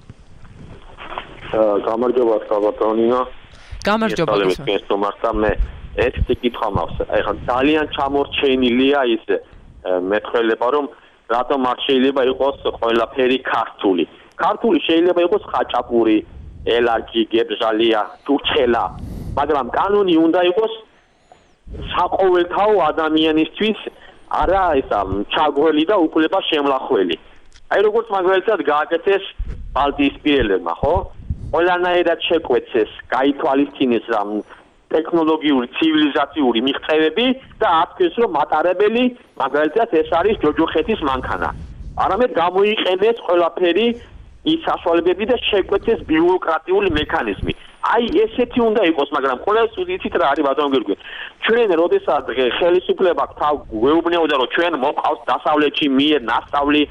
გამარჯობა ბატონინო. გამარჯობა. მე ერთი კითხვა მაქვს. ეხლა ძალიან ჩამორჩენილია ის მეტყველება, რომ რატომ არ შეიძლება იყოს ყველაფერი ქართული. ქართული შეიძლება იყოს ხაჭაპური, ელარჯი, გებჟალია, თურქელა, მაგრამ კანონი უნდა იყოს საყოველთაო ადამიანისთვის, არა ისა ჩაგველი და უკვლება შემლახველი. აი როგორც მაგალითად გააკეთეს ბალტიისპირელებმა, ხო? ყველანაირად შეკვეცეს, გაითვალისწინეს ტექნოლოგიური, ცივილიზაციური მიღწევები და აფქეს, რომ მატარებელი მაგალითად ეს არის ჯოჯოხეთის მანქანა. არამედ გამოიყენეს ყველაფერი ის საშუალებები და შეკვეცეს ბიუროკრატიული მექანიზმი. აი ესეთი უნდა იყოს, მაგრამ ყოველს უდიცით რა არის ბატონო გიორგი. ჩვენ როდესაც ხელისუფლება გვეუბნებოდა, რომ ჩვენ მოყავს დასავლეთში მიერ ნასწავლი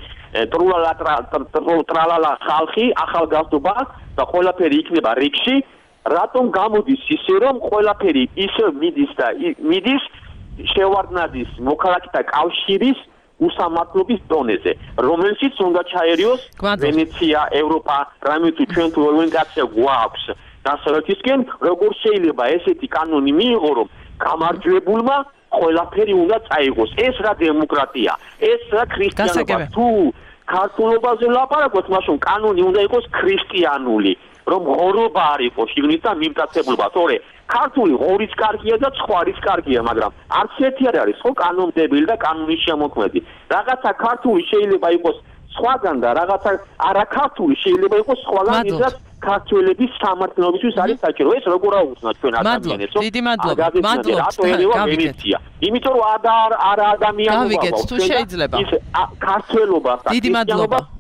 ტრალალა ხალხი, ახალგაზრდობა და ყველაფერი იქნება რიგში, რატომ გამოდის ისე, რომ ყველაფერი ისე მიდის შევარდნაძის მოქალაქეთა კავშირის უსამართლობის დონეზე, რომელშიც უნდა ჩაერიოს ვენეცია, ევროპა, რამე თუ ჩვენ თუ ორიენტაცია გვაქვს დასავლეთისკენ, როგორ შეიძლება ესეთი კანონი მიიღო, რომ გამარჯვებულმა ყველაფერი უნდა წაიღოს. ეს რა დემოკრატია, ეს რა ქრისტიანობა. თუ ქართულობაზე ლაპარაკობთ, მაშინ კანონი უნდა იყოს ქრისტიანული, რომ ღორობა არ იყოს შიგნით და მიმტაცებულობა. თორე ქართული ღორიც კარგია და ცხვარიც კარგია, მაგრამ არც ერთი არ არის ხო კანონმდებელი და კანონის შემოქმედი. რაღაცა ქართული შეიძლება იყოს სხვაგან და რაღაცა არაქართული შეიძლება იყოს სხვაგან, ვისაც ქართველების სამართლებისთვის არის საჭირო. ეს როგორ აუხსნათ ჩვენ ადამიანებს, რომ დიდი მადლობა. ვენეცია. იმიტომ რომ არა ადამიანობა. გავიგეთ, თუ შეიძლება. ის ქართველობა და დიდი მადლობა.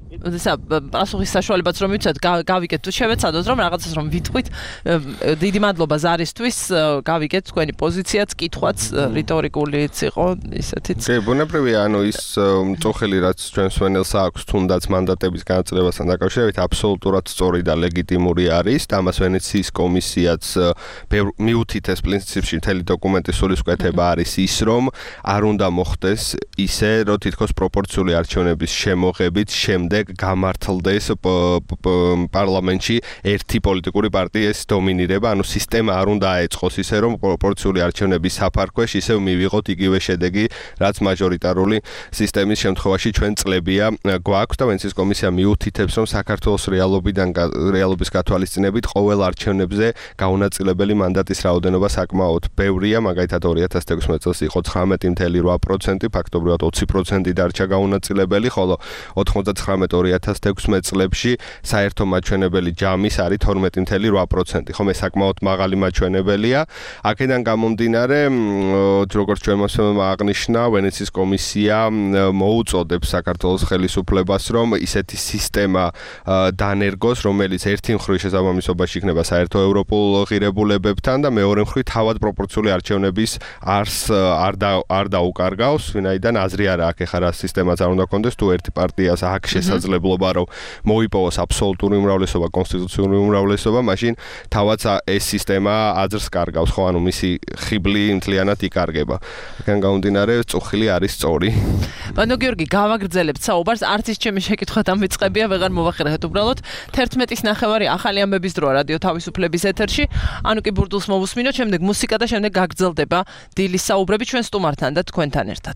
პასუხის საშუალებაც რომ ვიცათ, გავიგეთ თუ შევეცადოთ რომ რაღაცას რომ ვიტყვით. დიდი მადლობა ზარისთვის, გავიგეთ თქვენი პოზიციაც, კითხვაც, რიტორიკულიც იყო, ისეთიც. კი, ბუნებრივია, ანუ ის მწუხელი რაც ჩვენს ვენელს აქვს თუნდაც მანდატების განაწილებასთან დაკავშირებით აბსოლუტურად სწორი და ლეგიტიმური არის და ამას ვენეციის კომისიაც მიუთითეს პრინციპში მთელი დოკუმენტის სულისკვეთება არის ის რომ არ უნდა მოხდეს ისე რომ თითქოს პროპორციული არჩევნების შემოღებით შემდეგ გამართლდეს პარლამენტში ერთი პოლიტიკური პარტიის დომინირება, ანუ სისტემა არ უნდა აეწყოს ისე რომ პროპორციული არჩევნების საფარქვეში ისევ მივიღოთ იგივე შედეგი, რაც მაჟორიტარული სისტემის შემთხვევაში ჩვენ წლებია გვაქვს და ვენეციის კომისია მიუთითებს რომ საქართველოს რეალობის გათვალისწინებით ყოველ არჩევნებზე გაუნაწილებელი მანდატის რაოდენობა საკმაოდ ბევრია, მაგალითად 2016 წელს იყო 19.8%, ფაქტობრივად 20% დარჩა გაუნაწილებელი, ხოლო 99-2016 წლებში საერთო მაჩვენებელი ჯამის არის 12.8%. ხომ ეს საკმაოდ მაღალი მაჩვენებელია. აქედან გამომდინარე, როგორც ჩვენ აღნიშნა, ვენეციის კომისია მოუწოდებს საქართველოს ხელისუფლებას, რომ ისეთი სისტემა დანერგოს, რომელიც ერთი მხრივ შესაბამისობაში იქნება საერთო ევროპულ ღირებულებებთან და მეორე მხრივ თავად პროპორციული არჩევნების არსს არ დაუკარგავს, ვინაიდან აზრი არა აქ ეხლა რა სისტემაც არ უნდა კონდეს, თუ ერთი პარტიას აქვს შესაძლებლობა, რომ მოიპოვოს აბსოლუტური უმრავლესობა, კონსტიტუციური უმრავლესობა, მაშინ თავად ეს სისტემა აზრს კარგავს, ხო, ანუ მისი ხიბლი მთლიანად იკარგება. აქედან გამომდინარე, წუხილი არის სწორი. ბანო გიორგი, გავაგრძელებთ საუბარს, არც ის ჩემი შეკითხვა დამიწყებია, ვეღარ მოვახერხეთ უბრალოდ 11:09 ახალი ამბების დროა რადიო თავისუფლების ეთერში. ანუ კი ბურდულს მოვუსმინოთ, შემდეგ მუსიკა და შემდეგ გაგრძელდება დილის საუბრები ჩვენ სტუმართან და თქვენთან ერთად.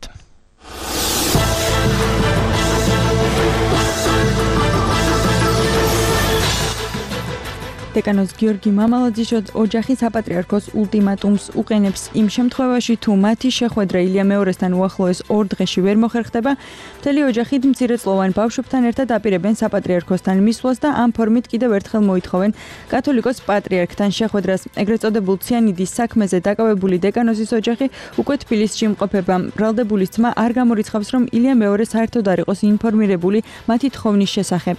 დეკანოს გიორგი მამალაძის ოჯახი საპატრიარქოს ულტიმატუმს უყენებს იმ შემთხვევაში, თუ მათი შეხვედრა ილია მეორესთან უახლოეს 2 დღეში ვერ მოხერხდება, მთელი ოჯახით მცირეწლოვან ბავშვებთან ერთად აპირებენ საპატრიარქოსთან მისვლას და ამ ფორმით კიდევ ერთხელ მოითხოვენ კათოლიკოს პატრიარქთან შეხვედრას. ეგრეთ წოდებულ ციანიდის საქმეზე დაკავებული დეკანოზის ოჯახი უკვე თბილისში იმყოფება. ბრალდებულის ძმა არ გამორიცხავს, რომ ილია მეორე საერთოდ არ იყოს ინფორმირებული მათი თხოვნის შესახებ.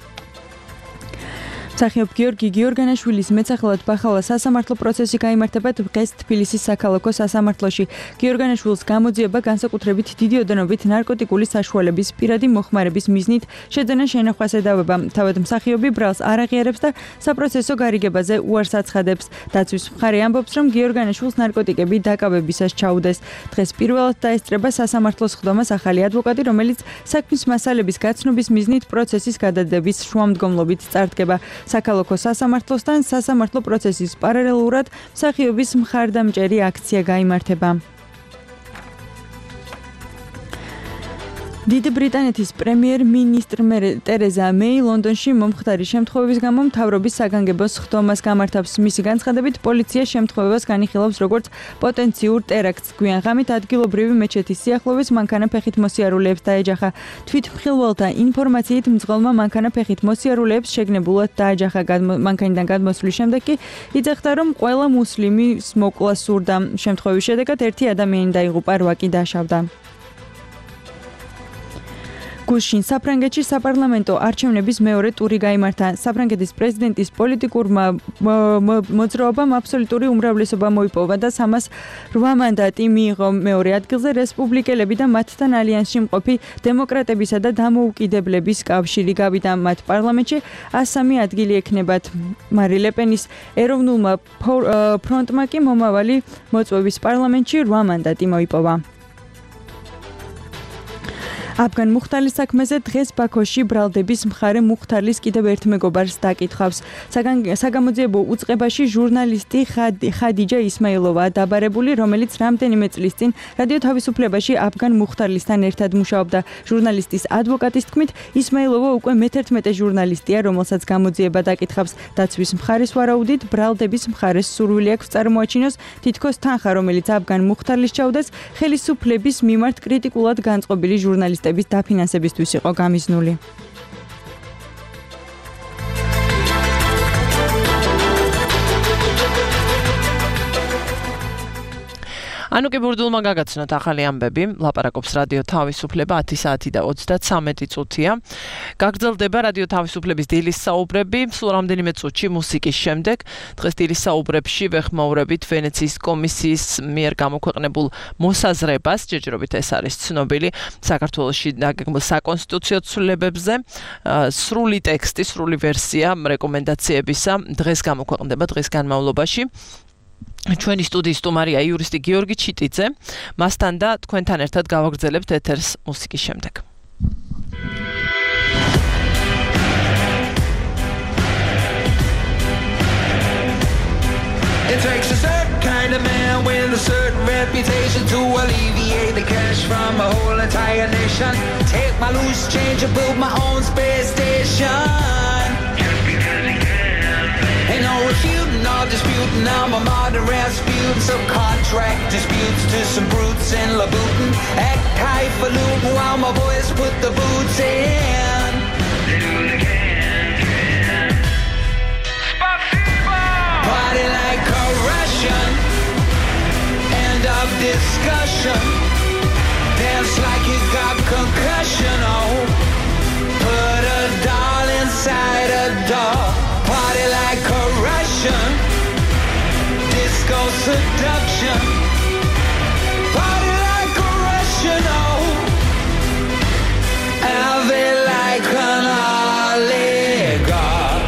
მსახიობ გიორგი გიორგანაშვილის მეცახელად ბახალა სასამართლო პროცესი გაიმართება დღეს თბილისის საქალაქო სასამართლოში. გიორგანაშვილს გამოძიება განსაკუთრებით დიდი ოდენობით ნარკოტიკული საშუალების პირადი მოხმარების მიზნით შეძენა შენახვას ედავება. თავად მსახიობი ბრალს არ აღიარებს და საპროცესო გარიგებაზე უარს აცხადებს. დაცვის მხარე ამბობს, რომ გიორგანაშვილს ნარკოტიკები დაკავებისას ჩაუდეს. დღეს პირველად დაესწრება სასამართლოს ხდომას ახალი ადვოკატი, რომელიც საქმის მასალების გაცნობის მიზნით პროცესის გადადების შუამდგომლობით წარდგება. საქალაქო სასამართლოსთან სასამართლო პროცესის პარალელურად მსახიობის მხარდამჭერი აქცია გაიმართება. დიდი ბრიტანეთის პრემიერ-მინისტრ ტერეზა მეი ლონდონში მომხდარი შემთხვევების გამო მთავრობის საგანგებოს ხდომას გამართავს. მისი განცხადებით, პოლიცია შემთხვევას განიხილავს როგორც პოტენციურ ტერაქტს. გვიან ღამით ადგილობრივი მეჩეთის სიახლოვეს მანქანა ფეხით მოსიარულეებს დაეჯახა. თვითმხილველთა ინფორმაციით მძღოლმა მანქანა ფეხით მოსიარულეებს შეგნებულად დაეჯახა. მანქანიდან გადმოსვლის შემდეგ კი იძახდა, რომ ყველა მუსლიმის მოკლა სურდა. შემთხვევის შედეგად ერთი ადამიანი დაიღუპა, 8 კი დაშავდა. გუშინ საფრანგეთში საპარლამენტო არჩევნების მეორე ტური გაიმართა. საფრანგეთის პრეზიდენტის პოლიტიკურმა მოძრაობამ აბსოლუტური უმრავლესობა მოიპოვა და 308 მანდატი მიიღო. მეორე ადგილზე რესპუბლიკელები და მათთან ალიანსში მყოფი დემოკრატებისა და დამოუკიდებლების კავშირი გავიდა. მათ პარლამენტში 103 ადგილი ექნებათ. მარი ლეპენის ეროვნულმა ფრონტმა კი მომავალი მოწვევის პარლამენტში 8 მანდატი მოიპოვა. აფგან მუხტალის საქმეზე დღეს ბაქოში ბრალდების მხარე მუხტალის კიდევ ერთ მეგობარს დაკითხავს. საგამოძიებო უწყებაში ჟურნალისტი ხადიჯა ისმაილოვა დაბარებული, რომელიც რამდენიმე წლის წინ რადიო თავისუფლებაში აფგან მუხტალისთან ერთად მუშაობდა. ჟურნალისტის ადვოკატის თქმით, ისმაილოვა უკვე მე-11 ჟურნალისტია, რომელსაც გამოძიება დაკითხავს. დაცვის მხარის ვარაუდით, ბრალდების მხარეს სურვილი აქვს წარმოაჩინოს თითქოს თანხა, რომელიც აფგან მუხტალის ჩაუდეს ხელისუფლების მიმართ კრიტიკულად განწყობილი ჟურნალისტების დაფინანსებისთვის იყო გამიზნული. ანუ კი ბურდულმა გაგაცნოთ ახალი ამბები, ლაპარაკობს რადიო თავისუფლება 10 საათი და 33 წუთია. გაგრძელდება რადიო თავისუფლების დილის საუბრები, სულ რამდენიმე წუთში მუსიკის შემდეგ. დღეს დილის საუბრებში ვეხმაურებით ვენეციის კომისიის მიერ გამოქვეყნებულ მოსაზრებას, ჯერჯერობით ეს არის ცნობილი საქართველოში დაგეგმილ საკონსტიტუციო ცვლილებებზე. სრული ტექსტი, სრული ვერსია რეკომენდაციებისა დღეს გამოქვეყნდება დღის განმავლობაში. ჩვენი სტუდიის სტუმარია იურისტი გიორგი ჩიტიძე. მასთან და თქვენთან ერთად გავაგრძელებთ ეთერს მუსიკის შემდეგ. It takes a certain kind of man with a certain reputation to alleviate the cash from a whole entire nation. Take my loose change and build my own space station. Just because he can. Ain't no refuting or disputing, I'm a modern Rasputin. Some contract disputes to some brutes in Louboutin. Act highfalutin while my boys put the boots in. They do what they can. Party like a Russian. End of discussion. Dance like you got concussion. Oh, put a doll inside a doll. Party like a Russian. Disco seduction. Party like a Russian. Oh, have it like an oligarch.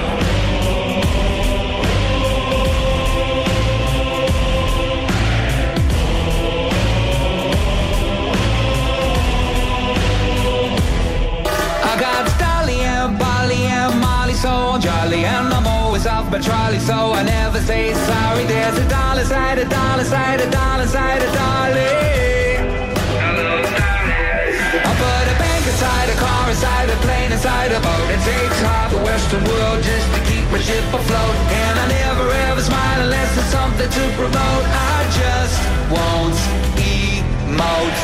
I got Dolly and Bolly and Molly, so jolly, and I'm always off my trolley, so I never say sorry. There's a dollar side, a dollar side, a dollar side, a dolly. I put a bank inside a car, inside a plane, inside a boat. It takes half the Western world just to keep my ship afloat, and I never ever smile unless there's something to promote. I just won't emote.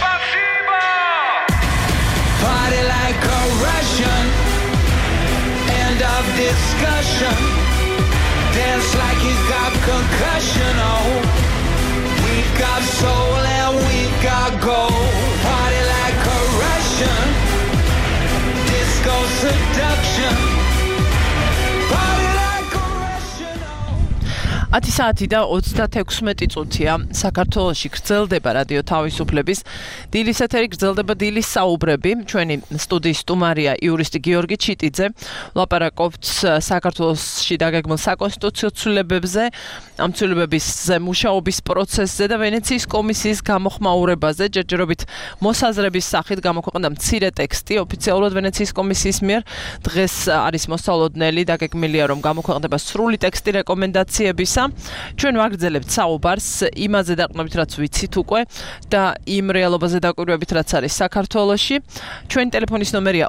Party like a Russian. End of discussion. Dance like you got concussion. Oh, we've got soul and we've got gold. Party like a Russian. Disco seduction. Party like a Russian. 10 საათი და 36 წუთია. საქართველოში გრძელდება რადიო თავისუფლების დილის ეთერი, გრძელდება დილის საუბრები. ჩვენი სტუდიის სტუმარია იურისტი გიორგი ჩიტიძე. ლაპარაკობთ საქართველოში დაგეგმილ საკონსტიტუციო ცვლილებებზე, ამ ცვლილებების მუშაობის პროცესზე და ვენეციის კომისიის გამოხმაურებაზე. ჯერჯერობით მოსაზრების სახით გამოქვეყნდა მცირე ტექსტი ოფიციალურად ვენეციის კომისიის მიერ. დღეს არის მოსალოდნელი, დაგეგმილია რომ გამოქვეყნდება სრული ტექსტი რეკომენდაციებისა. ჩვენ ვაგრძელებთ საუბარს იმაზე დაყრდნობით, რაც ვიცით უკვე და იმ რეალობაზე დაკვირვებით, რაც არის საქართველოში. ჩვენი ტელეფონის ნომერია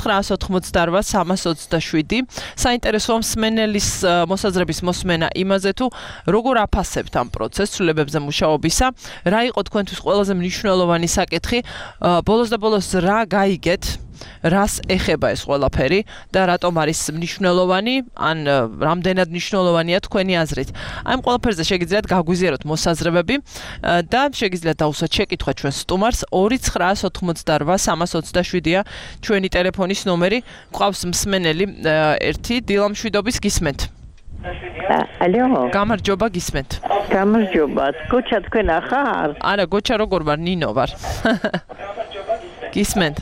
2988327. საინტერესოა მსმენელის მოსაზრების მოსმენა იმაზე თუ როგორ აფასებთ ამ პროცესს ცვლილებებზე მუშაობისა, რა იყო თქვენთვის ყველაზე მნიშვნელოვანი საკითხი, ბოლოს და ბოლოს რა გაიგეთ, რას ეხება ეს ყველაფერი და რატომ არის მნიშვნელოვანი, ან რამდენად მნიშვნელოვანია თქვენი აზრით. აი ამ ყველაფერზე შეგიძლიათ გაგვიზიაროთ მოსაზრებები და შეგიძლიათ დაუსვათ შეკითხვა ჩვენს სტუმარს 2988327-ია ჩვენი ტელეფონის ნომერი. გვყავს მსმენელი ერთი დილამშვიდობის გისმენთ. ალო. გამარჯობა, გისმენთ. გამარჯობა. გოჩა თქვენ ახარ? არა, გოჩა როგორ ვარ, ნინო ვარ. გისმენთ.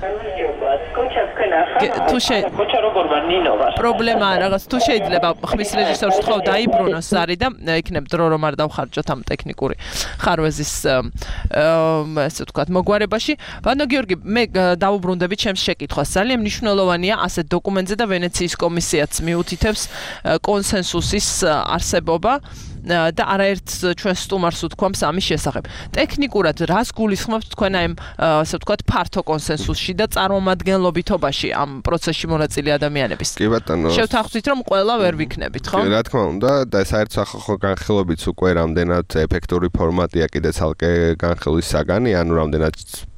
გოჩა როგორ ვარ, ნინო ვარ. პრობლემაა რაღაც, თუ შეიძლება ხმის რეჟისორს თქვა დაიბრუნოს ზარი და იქნებ დრო რომ არ დავხარჯოთ ამ ტექნიკური ხარვეზის ესე ვთქვათ მოგვარებაში. ბანო გიორგი, მე დავუბრუნდები ჩემს შეკითხვას. ძალიან მნიშვნელოვანია ასეთ დოკუმენტზე და ვენეციის კომისიაც მიუთითებს კონსენსუსის არსებობა და არაერთ ჩვენ სტუმარს უთქვამს ამის შესახებ. ტექნიკურად რას გულისხმობთ თქვენ აი ასე ვთქვათ ფართო კონსენსუსში და წარმომადგენლობითობაში ამ პროცესში მონაწილე ადამიანების? კი ბატონო. შევთანხმდით რომ ყველა ვერ ვიქნებით, ხო? რა თქმა უნდა და საერთო სახალხო განხილვებიც უკვე რამდენად ეფექტური ფორმატია კიდე ცალკე განხილვის საგანი, ანუ რამდენად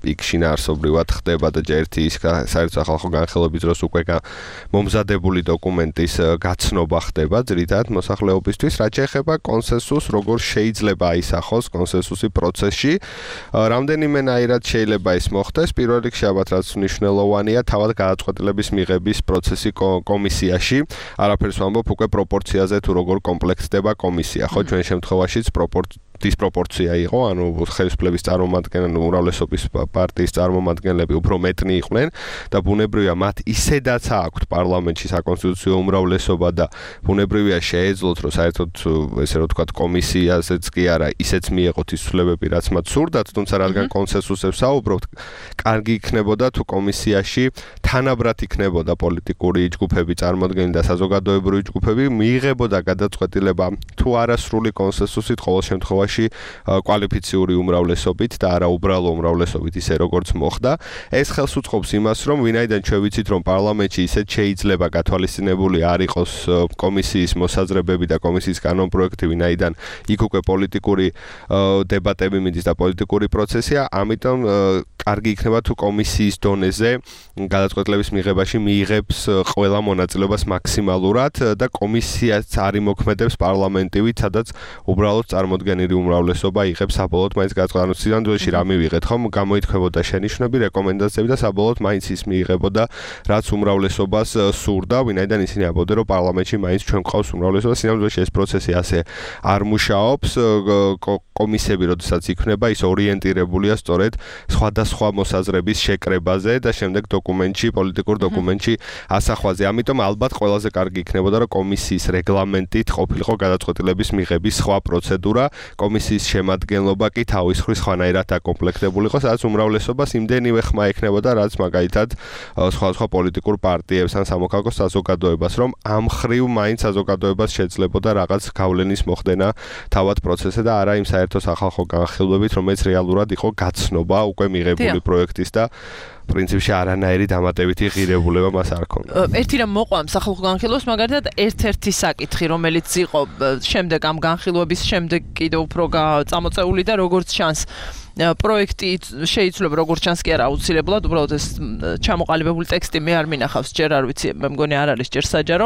იქ შინაარსობრივად ხდება და ერთი ის საერთო სახალხო განხილვების დროს უკვე მომზადებული დოკუმენტის გაცნობა ხდება ძირითადად მოსახლეობისთვის, რაც შეეხება კონსენსუსს, როგორ შეიძლება აისახოს კონსენსუსი პროცესში. რამდენიმენაირად შეიძლება ის მოხდეს. პირველ რიგში ალბათ რაც მნიშვნელოვანია, თავად გადაწყვეტილების მიღების პროცესი კომისიაში. არაფერს ვამბობ უკვე პროპორციაზე თუ როგორ კომპლექტდება კომისია, ხო, ჩვენ შემთხვევაშიც დისპროპორცია იყო, ანუ ხელისუფლების წარმომადგენლები, უმრავლესობის პარტიის წარმომადგენლები უფრო მეტნი იყვნენ და ბუნებრივია მათ ისედაც აქვთ პარლამენტში საკონსტიტუციო უმრავლესობა და ბუნებრივია შეეძლოთ, რომ საერთოდ ესე რომ ვთქვათ კომისიაზეც კი არა, ისეც მიეღოთ ის ცვლილებები, რაც მათ სურდათ, თუმცა რადგან კონსენსუსებს საუბრობთ, კარგი იქნებოდა თუ კომისიაში თანაბრად იქნებოდა პოლიტიკური ჯგუფები წარმოდგენილი და საზოგადოებრივი ჯგუფები, მიიღებოდა გადაწყვეტილება თუ არასრული კონსენსუსით ყოველ შემთხვევაში კვალიფიციური უმრავლესობით და არა უბრალო უმრავლესობით ისე როგორც მოხდა. ეს ხელს უწყობს იმას, რომ ვინაიდან ჩვენ ვიცით, რომ პარლამენტში ისეთ შეიძლება გათვალისწინებული არ იყოს კომისიის მოსაზრებები და კომისიის კანონპროექტი, ვინაიდან იქ უკვე პოლიტიკური დებატები მიდის და პოლიტიკური პროცესია, ამიტომ კარგი იქნება თუ კომისიის დონეზე გადაწყვეტილების მიღებაში მიიღებს ყველა მონაწილეობას მაქსიმალურად და კომისიაც არ იმოქმედებს პარლამენტივით, სადაც უბრალოდ წარმოდგენილი უმრავლესობა იღებს საბოლოოდ მაინც გადაწყვეტილებას. სინამდვილეში რა მივიღეთ, ხომ გამოითქვებოდა შენიშვნები, რეკომენდაციები და საბოლოოდ მაინც ის მიიღებოდა, რაც უმრავლესობას სურდა, ვინაიდან ისინი ამბობდნენ, რომ პარლამენტში მაინც ჩვენ გვყავს უმრავლესობა. სინამდვილეში ეს პროცესი ასე არ მუშაობს. კომისიები, როდესაც იქნება, ის ორიენტირებულია სწორედ სხვადასხვა მოსაზრების შეკრებაზე და შემდეგ დოკუმენტში, პოლიტიკურ დოკუმენტში ასახვაზე. ამიტომ ალბათ ყველაზე კარგი იქნებოდა, რომ კომისიის რეგლამენტით ყოფილიყო გადაწყვეტილების მიღების სხვა პროცედურა, კომისიის შემადგენლობა კი თავის მხრივ სხვანაირად აკომპლექტებულიყო, სადაც უმრავლესობას იმდენივე ხმა ექნებოდა, რაც მაგალითად სხვადასხვა პოლიტიკურ პარტიებს ან სამოქალაქო საზოგადოებას, რომ ამ მხრივ მაინც საზოგადოებას შეძლებოდა რაღაც გავლენის მოხდენა თავად პროცესზე და არა იმ საერთო სახალხო განხილვებით, რომელიც რეალურად იყო გაცნობა უკვე მიღებული პროექტის და პრინციპში არანაირი დამატებითი ღირებულება მას არ ქონდა. ერთი რამ მოყვა სახალხო განხილვას, მაგალითად, ერთ-ერთი საკითხი, რომელიც იყო შემდეგ ამ განხილვების შემდეგ კიდევ უფრო წამოწეული და როგორც ჩანს პროექტი შეიძლება როგორც ჩანს კი არა აუცილებლად, უბრალოდ ეს ჩამოყალიბებული ტექსტი მე არ მინახავს, ჯერ არ ვიცი, მე მგონი არ არის ჯერ საჯარო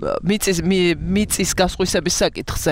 მიწის გასხვისების საკითხზე.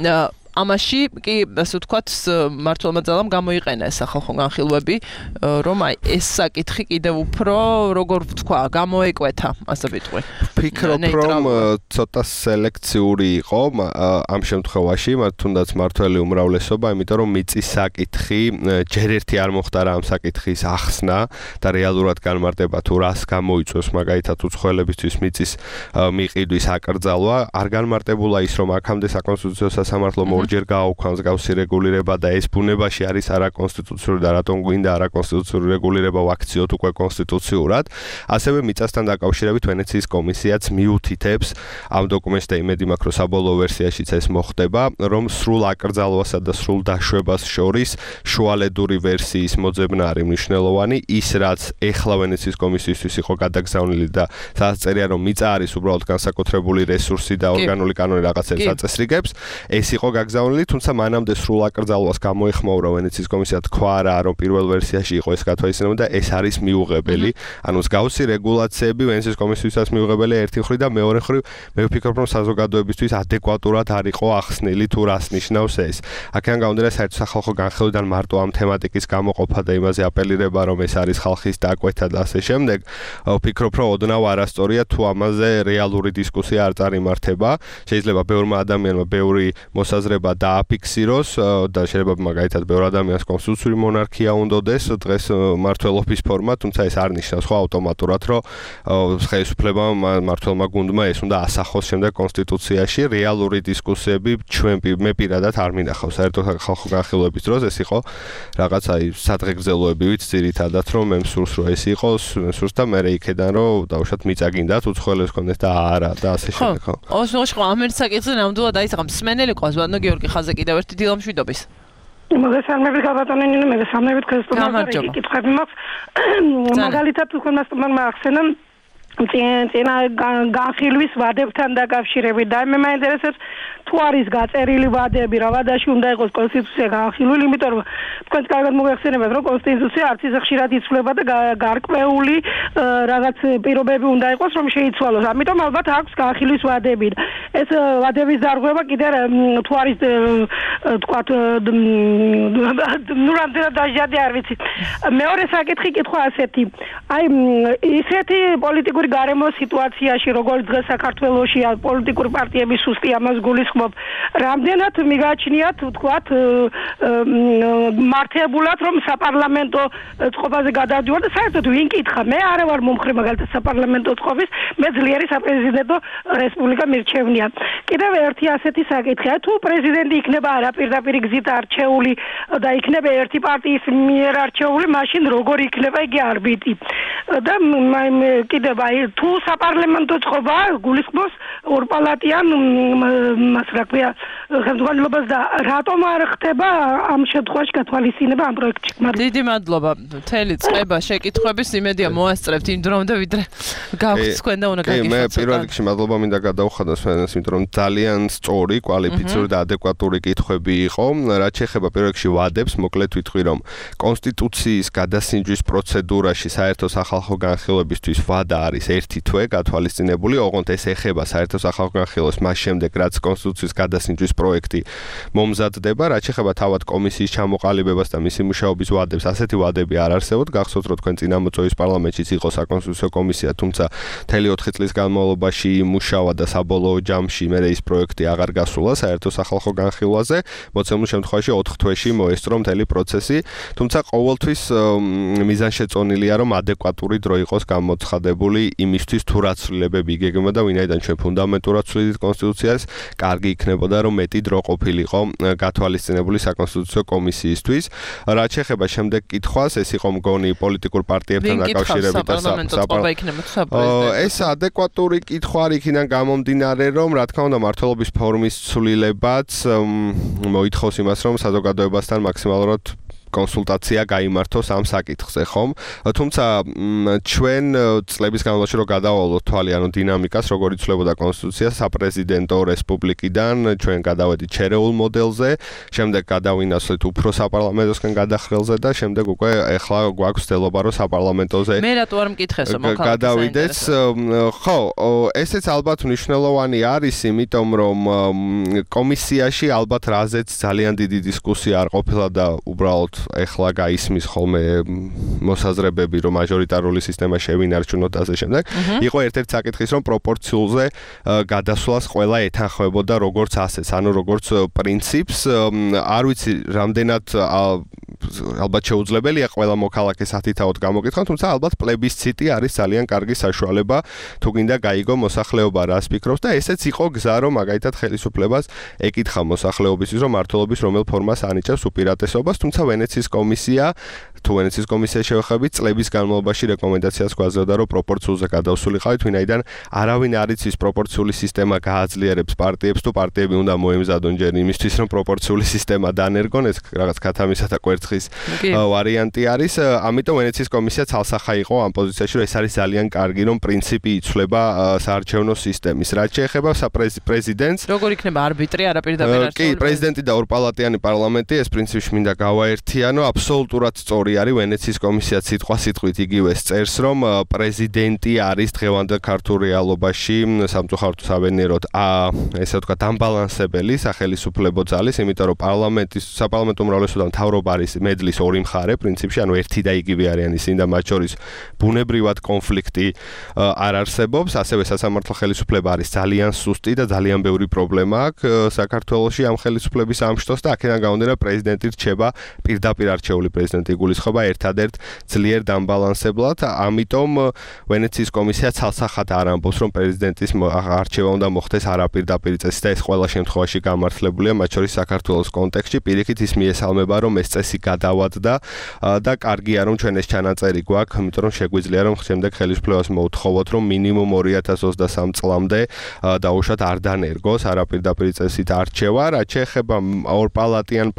ამაში კი ასე ვთქვათ მართლმა ძალამ გამოიყენა ეს სახალხო განხილვები, რომ აი ეს საკითხი კიდევ უფრო როგორ ვთქვა, გამოეკვეთა, ასე ვიტყვი. ვფიქრობ, რომ ცოტა სელექციური იყო ამ შემთხვევაში, თუნდაც მართველი უმრავლესობა, იმიტომ რომ მიწის საკითხი ჯერ ერთი არ მოხდა ამ საკითხის ახსნა და რეალურად განმარტება თუ რას გამოიწვევს მაგალითად უცხოელებისთვის მიწის მიყიდვის აკრძალვა, არ განმარტებულა ის, რომ აქამდე საკონსტიტუციო სასამართლომ ორჯერ გააუქვა მსგავსი რეგულირება და ეს ბუნებაში არის არაკონსტიტუციური და რატომ გვინდა არაკონსტიტუციური რეგულირება ვაქციოთ უკვე კონსტიტუციურად. ასევე მიწასთან დაკავშირებით ვენეციის კომისიაც მიუთითებს ამ დოკუმენტს და იმედი მაქვს, რომ საბოლოო ვერსიაშიც ეს მოხდება, რომ სრულ აკრძალვასა და სრულ დაშვებას შორის შუალედური ვერსიის მოძებნა არის მნიშვნელოვანი, ის რაც ეხლა ვენეციის კომისიისთვის იყო გადაგზავნილი და სადაც წერია, რომ მიწა არის უბრალოდ განსაკუთრებული რესურსი და ორგანული კანონი რაღაცებს აწესრიგებს, ეს იყო გაგზავნილი, თუმცა მანამდე სრულ აკრძალვას გამოეხმაურა ვენეციის კომისია, თქვა რა, რომ პირველ ვერსიაში იყო ეს გათვალისწინებული და ეს არის მიუღებელი. ანუ მსგავსი რეგულაციები ვენეციის კომისიისას მიუღებელია ერთი მხრივ და მეორე მხრივ მე ვფიქრობ, რომ საზოგადოებისთვის ადეკვატურად არ იყო ახსნილი თუ რას ნიშნავს ეს. აქედან გამომდინარე საერთო სახალხო განხილვიდან მარტო ამ თემატიკის გამოყოფა და იმაზე აპელირება, რომ ეს არის ხალხის დაკვეთა და ასე შემდეგ, ვფიქრობ, რომ ოდნავ არასწორია თუ ამაზე რეალური დისკუსია არ წარიმართება. შეიძლება ბევრმა ადამიანმა ბევრი მოსაზრება დააფიქსიროს და შეიძლება მაგალითად ბევრ ადამიანს კონსტიტუციური მონარქია უნდოდეს დღეს მმართველობის ფორმა, თუმცა ეს არ ნიშნავს ხო ავტომატურად, რომ ხელისუფლებამ მმართველმა გუნდმა ეს უნდა ასახოს შემდეგ კონსტიტუციაში. რეალური დისკუსიები მე პირადად არ მინახავს. საერთო ხალხო განხილვების დროს ეს იყო რაღაც აი სადღეგრძელოებივით ძირითადად, რომ მე მსურს რომ ეს იყოს, მსურს და მე იქედან რომ დავუშვათ მიწა გინდათ უცხოელებს კონდეს და არა და ასე შემდეგ ხო. ხო, ამ ერთ საკითხზე ნამდვილად აისახა მსმენელი ყავს, ბატონო გიორგი ხაზე კიდევ ერთი დილამშვიდობის. მოგესალმებით გაბატონო ნინო, მოგესალმებით ქრისტიანული კითხები მაქვს. მაგალითად თქვენმა სტუმარმა ახსენა წინა განხილვის ვადებთან დაკავშირებით და მე მაინტერესებს თუ არის გაწერილი ვადები რა ვადაში უნდა იყოს კონსტიტუცია განხილული, იმიტომ რომ თქვენს კარგად მოგეხსენებათ რომ კონსტიტუცია არც ისე ხშირად იცვლება და გარკვეული რაღაც პირობები უნდა იყოს რომ შეიცვალოს. ამიტომ ალბათ აქვს განხილვის ვადები. ეს ვადების დარღვევა კიდე თუ არის თქვათ ნუ რამდენად დაჟადი არ ვიცი. მეორე საკითხი კითხვა ასეთი. აი ისეთი პოლიტიკური გარემოს სიტუაციაში როგორც დღეს საქართველოში პოლიტიკური პარტიების სუსტი ამას გულისხმობ. რამდენად მიგაჩნიათ თქვათ მართებულად რომ საპარლამენტო წყობაზე გადავდივარ და საერთოდ ვინ კითხა მე არა ვარ მომხრე მაგალითად საპარლამენტო წყობის მე ძლიერი საპრეზიდენტო რესპუბლიკა მირჩევნია. კიდევ ერთი ასეთი საკითხია თუ პრეზიდენტი იქნება არა პირდაპირ გზით არჩეული და იქნება ერთი პარტიის მიერ არჩეული მაშინ როგორ იქნება იგი არბიტრი და კიდევ აი თუ საპარლამენტო წყობა გულისხმობს ორპალატიან მას რა ქვია ხელმძღვანელობას და რატომ არ ხდება ამ შემთხვევაში გათვალისწინება ამ პროექტში. დიდი მადლობა. მთელი წება შეკითხვების იმედია მოასწრებთ იმ დრომდე ვიდრე გაგვს თქვენ და უნდა გაგიხსნათ. მე პირველ რიგში მადლობა მინდა გადავხადოს ფენას, იმიტომ რომ ძალიან სწორი, კვალიფიციური და ადეკვატური კითხვები იყო. რაც შეეხება პირველ რიგში ვადებს, მოკლედ ვიტყვი რომ კონსტიტუციის გადასინჯვის პროცედურაში საერთო სახალხო განხილვებისთვის ვადა არის 1 თვე გათვალისწინებული, ოღონდ ეს ეხება საერთო სახალხო განხილვას მას შემდეგ რაც კონსტიტუციის გადასინჯვის პროექტი მომზადდება, რაც შეეხება თავად კომისიის ჩამოყალიბებას და მისი მუშაობის ვადებს, ასეთი ვადები არ არსებობთ. გახსოვთ რომ თქვენ წინამოწვევის პარლამენტშიც იყო საკონსტიტუციო კომისია, თუმცა მთელი 4 წლის განმავლობაში იმუშავა და საბოლოო ჯამში მე ის პროექტი აღარ გასულა საერთო სახალხო განხილვაზე. მოცემულ შემთხვევაში 4 თვეში მოესწრო მთელი პროცესი, თუმცა ყოველთვის მიზანშეწონილია რომ ადეკვატური დრო იყოს გამოცხადებული იმისთვის თუ რა ცვლილებები იგეგმება და ვინაიდან ჩვენ ფუნდამენტურად ვცვლიდით კონსტიტუციას, კარგი იქნებოდა რომ მეტი დრო ყოფილიყო გათვალისწინებული საკონსტიტუციო კომისიისთვის. რაც შეეხება შემდეგ კითხვას, ეს იყო მგონი პოლიტიკურ პარტიებთან დაკავშირებით და ეს ადეკვატური კითხვა არის იქიდან გამომდინარე, რომ რა თქმა უნდა მმართველობის ფორმის ცვლილებაც მოითხოვს იმას, რომ საზოგადოებასთან მაქსიმალურად კონსულტაცია გაიმართოს ამ საკითხზე, ხომ? თუმცა ჩვენ წლების განმავლობაში რომ გადავალოთ თვალი, ანუ დინამიკას, როგორ იცვლებოდა კონსტიტუცია საპრეზიდენტო რესპუბლიკიდან, ჩვენ გადავედით ჩერეულ მოდელზე, შემდეგ გადავინაცვლეთ უფრო საპარლამენტოსკენ გადახრელზე და შემდეგ უკვე ეხლა გვაქვს ცდილობა რომ საპარლამენტოზე მე რატო არ მკითხესო გადავიდეთ. ხო, ესეც ალბათ მნიშვნელოვანი არის, იმიტომ რომ კომისიაში ალბათ რაზეც ძალიან დიდი დისკუსია არ ყოფილა და უბრალოდ ეხლა გაისმის ხოლმე მოსაზრებები რომ მაჟორიტარული სისტემა შევინარჩუნოთ ასე შემდეგ. იყო ერთ-ერთი საკითხის რომ პროპორციულზე გადასვლას ყველა ეთანხმებოდა როგორც ასეც, ანუ როგორც პრინციპს. არ ვიცი რამდენად ალბათ შეუძლებელია ყველა მოქალაქეს ათითაოდ გამოკითხონ, თუმცა ალბათ პლებისციტი არის ძალიან კარგი საშუალება თუ გინდა გაიგო მოსახლეობა რას ფიქრობს და ესეც იყო გზა რომ მაგალითად ხელისუფლებას ეკითხა მოსახლეობისთვის რომ მმართველობის რომელ ფორმას ანიჭებს უპირატესობას, თუმცა ვენეციის კომისია თუ ვენეციის კომისია შევეხებით წლების განმავლობაში რეკომენდაციას გვაძლევდა რომ პროპორციულზე გადავსულიყავით, ვინაიდან არავინ არ იცის პროპორციული სისტემა გააძლიერებს პარტიებს თუ პარტიები უნდა მოემზადონ ჯერ იმისთვის რომ პროპორციული სისტემა დანერგონ, ეს რაღაც ქათამისა და კვერცხის ვარიანტი არის. ამიტომ ვენეციის კომისია ცალსახა იყო ამ პოზიციაში რომ ეს არის ძალიან კარგი რომ პრინციპი იცვლება საარჩევნო სისტემის. რაც შეეხება პრეზიდენტს, როგორ იქნება არბიტრი არაპირდაპირ არჩეული? კი, პრეზიდენტი და ორპალატიანი პარლამენტი ეს პრინციპში მინდა გავაერთიანო, აბსოლუტურად სწორი არის ვენეციის კომისიაც სიტყვასიტყვით იგივე წერს რომ პრეზიდენტი არის დღევანდელ ქართულ რეალობაში სამწუხაროდ საბედნიეროდ ესე ვთქვათ ამბალანსებელი სახელისუფლებო ძალის, იმიტომ რომ საპარლამენტო უმრავლესობა მთავრობა არის მედლის ორი მხარე პრინციპში, ანუ ერთი და იგივე არიან ისინი და მათ შორის ბუნებრივად კონფლიქტი არ არსებობს. ასევე სასამართლო ხელისუფლება არის ძალიან სუსტი და ძალიან ბევრი პრობლემა აქვს საქართველოში ამ ხელისუფლების ამშტოს და აქედან გამომდინარე პრეზიდენტი რჩება პირდაპირ არჩეული პრეზიდენტი იგულისხმება ერთადერთ ძლიერ დამბალანსებლად. ამიტომ ვენეციის კომისია ცალსახად არ ამბობს რომ პრეზიდენტის არჩევა უნდა მოხდეს არაპირდაპირ წესით და ეს ყველა შემთხვევაში გამართლებულია, მათ შორის საქართველოს კონტექსტში. პირიქით ის მიესალმება რომ ეს წესი გადავადდა და კარგია რომ ჩვენ ეს ჩანაწერი გვაქვს, იმიტომ რომ შეგვიძლია რომ შემდეგ ხელისუფლებას მოუთხოვოთ რომ მინიმუმ 2023 წლამდე დაუშვათ არ დანერგოს არაპირდაპირ წესით არჩევა, რაც შეეხება ორპალატიან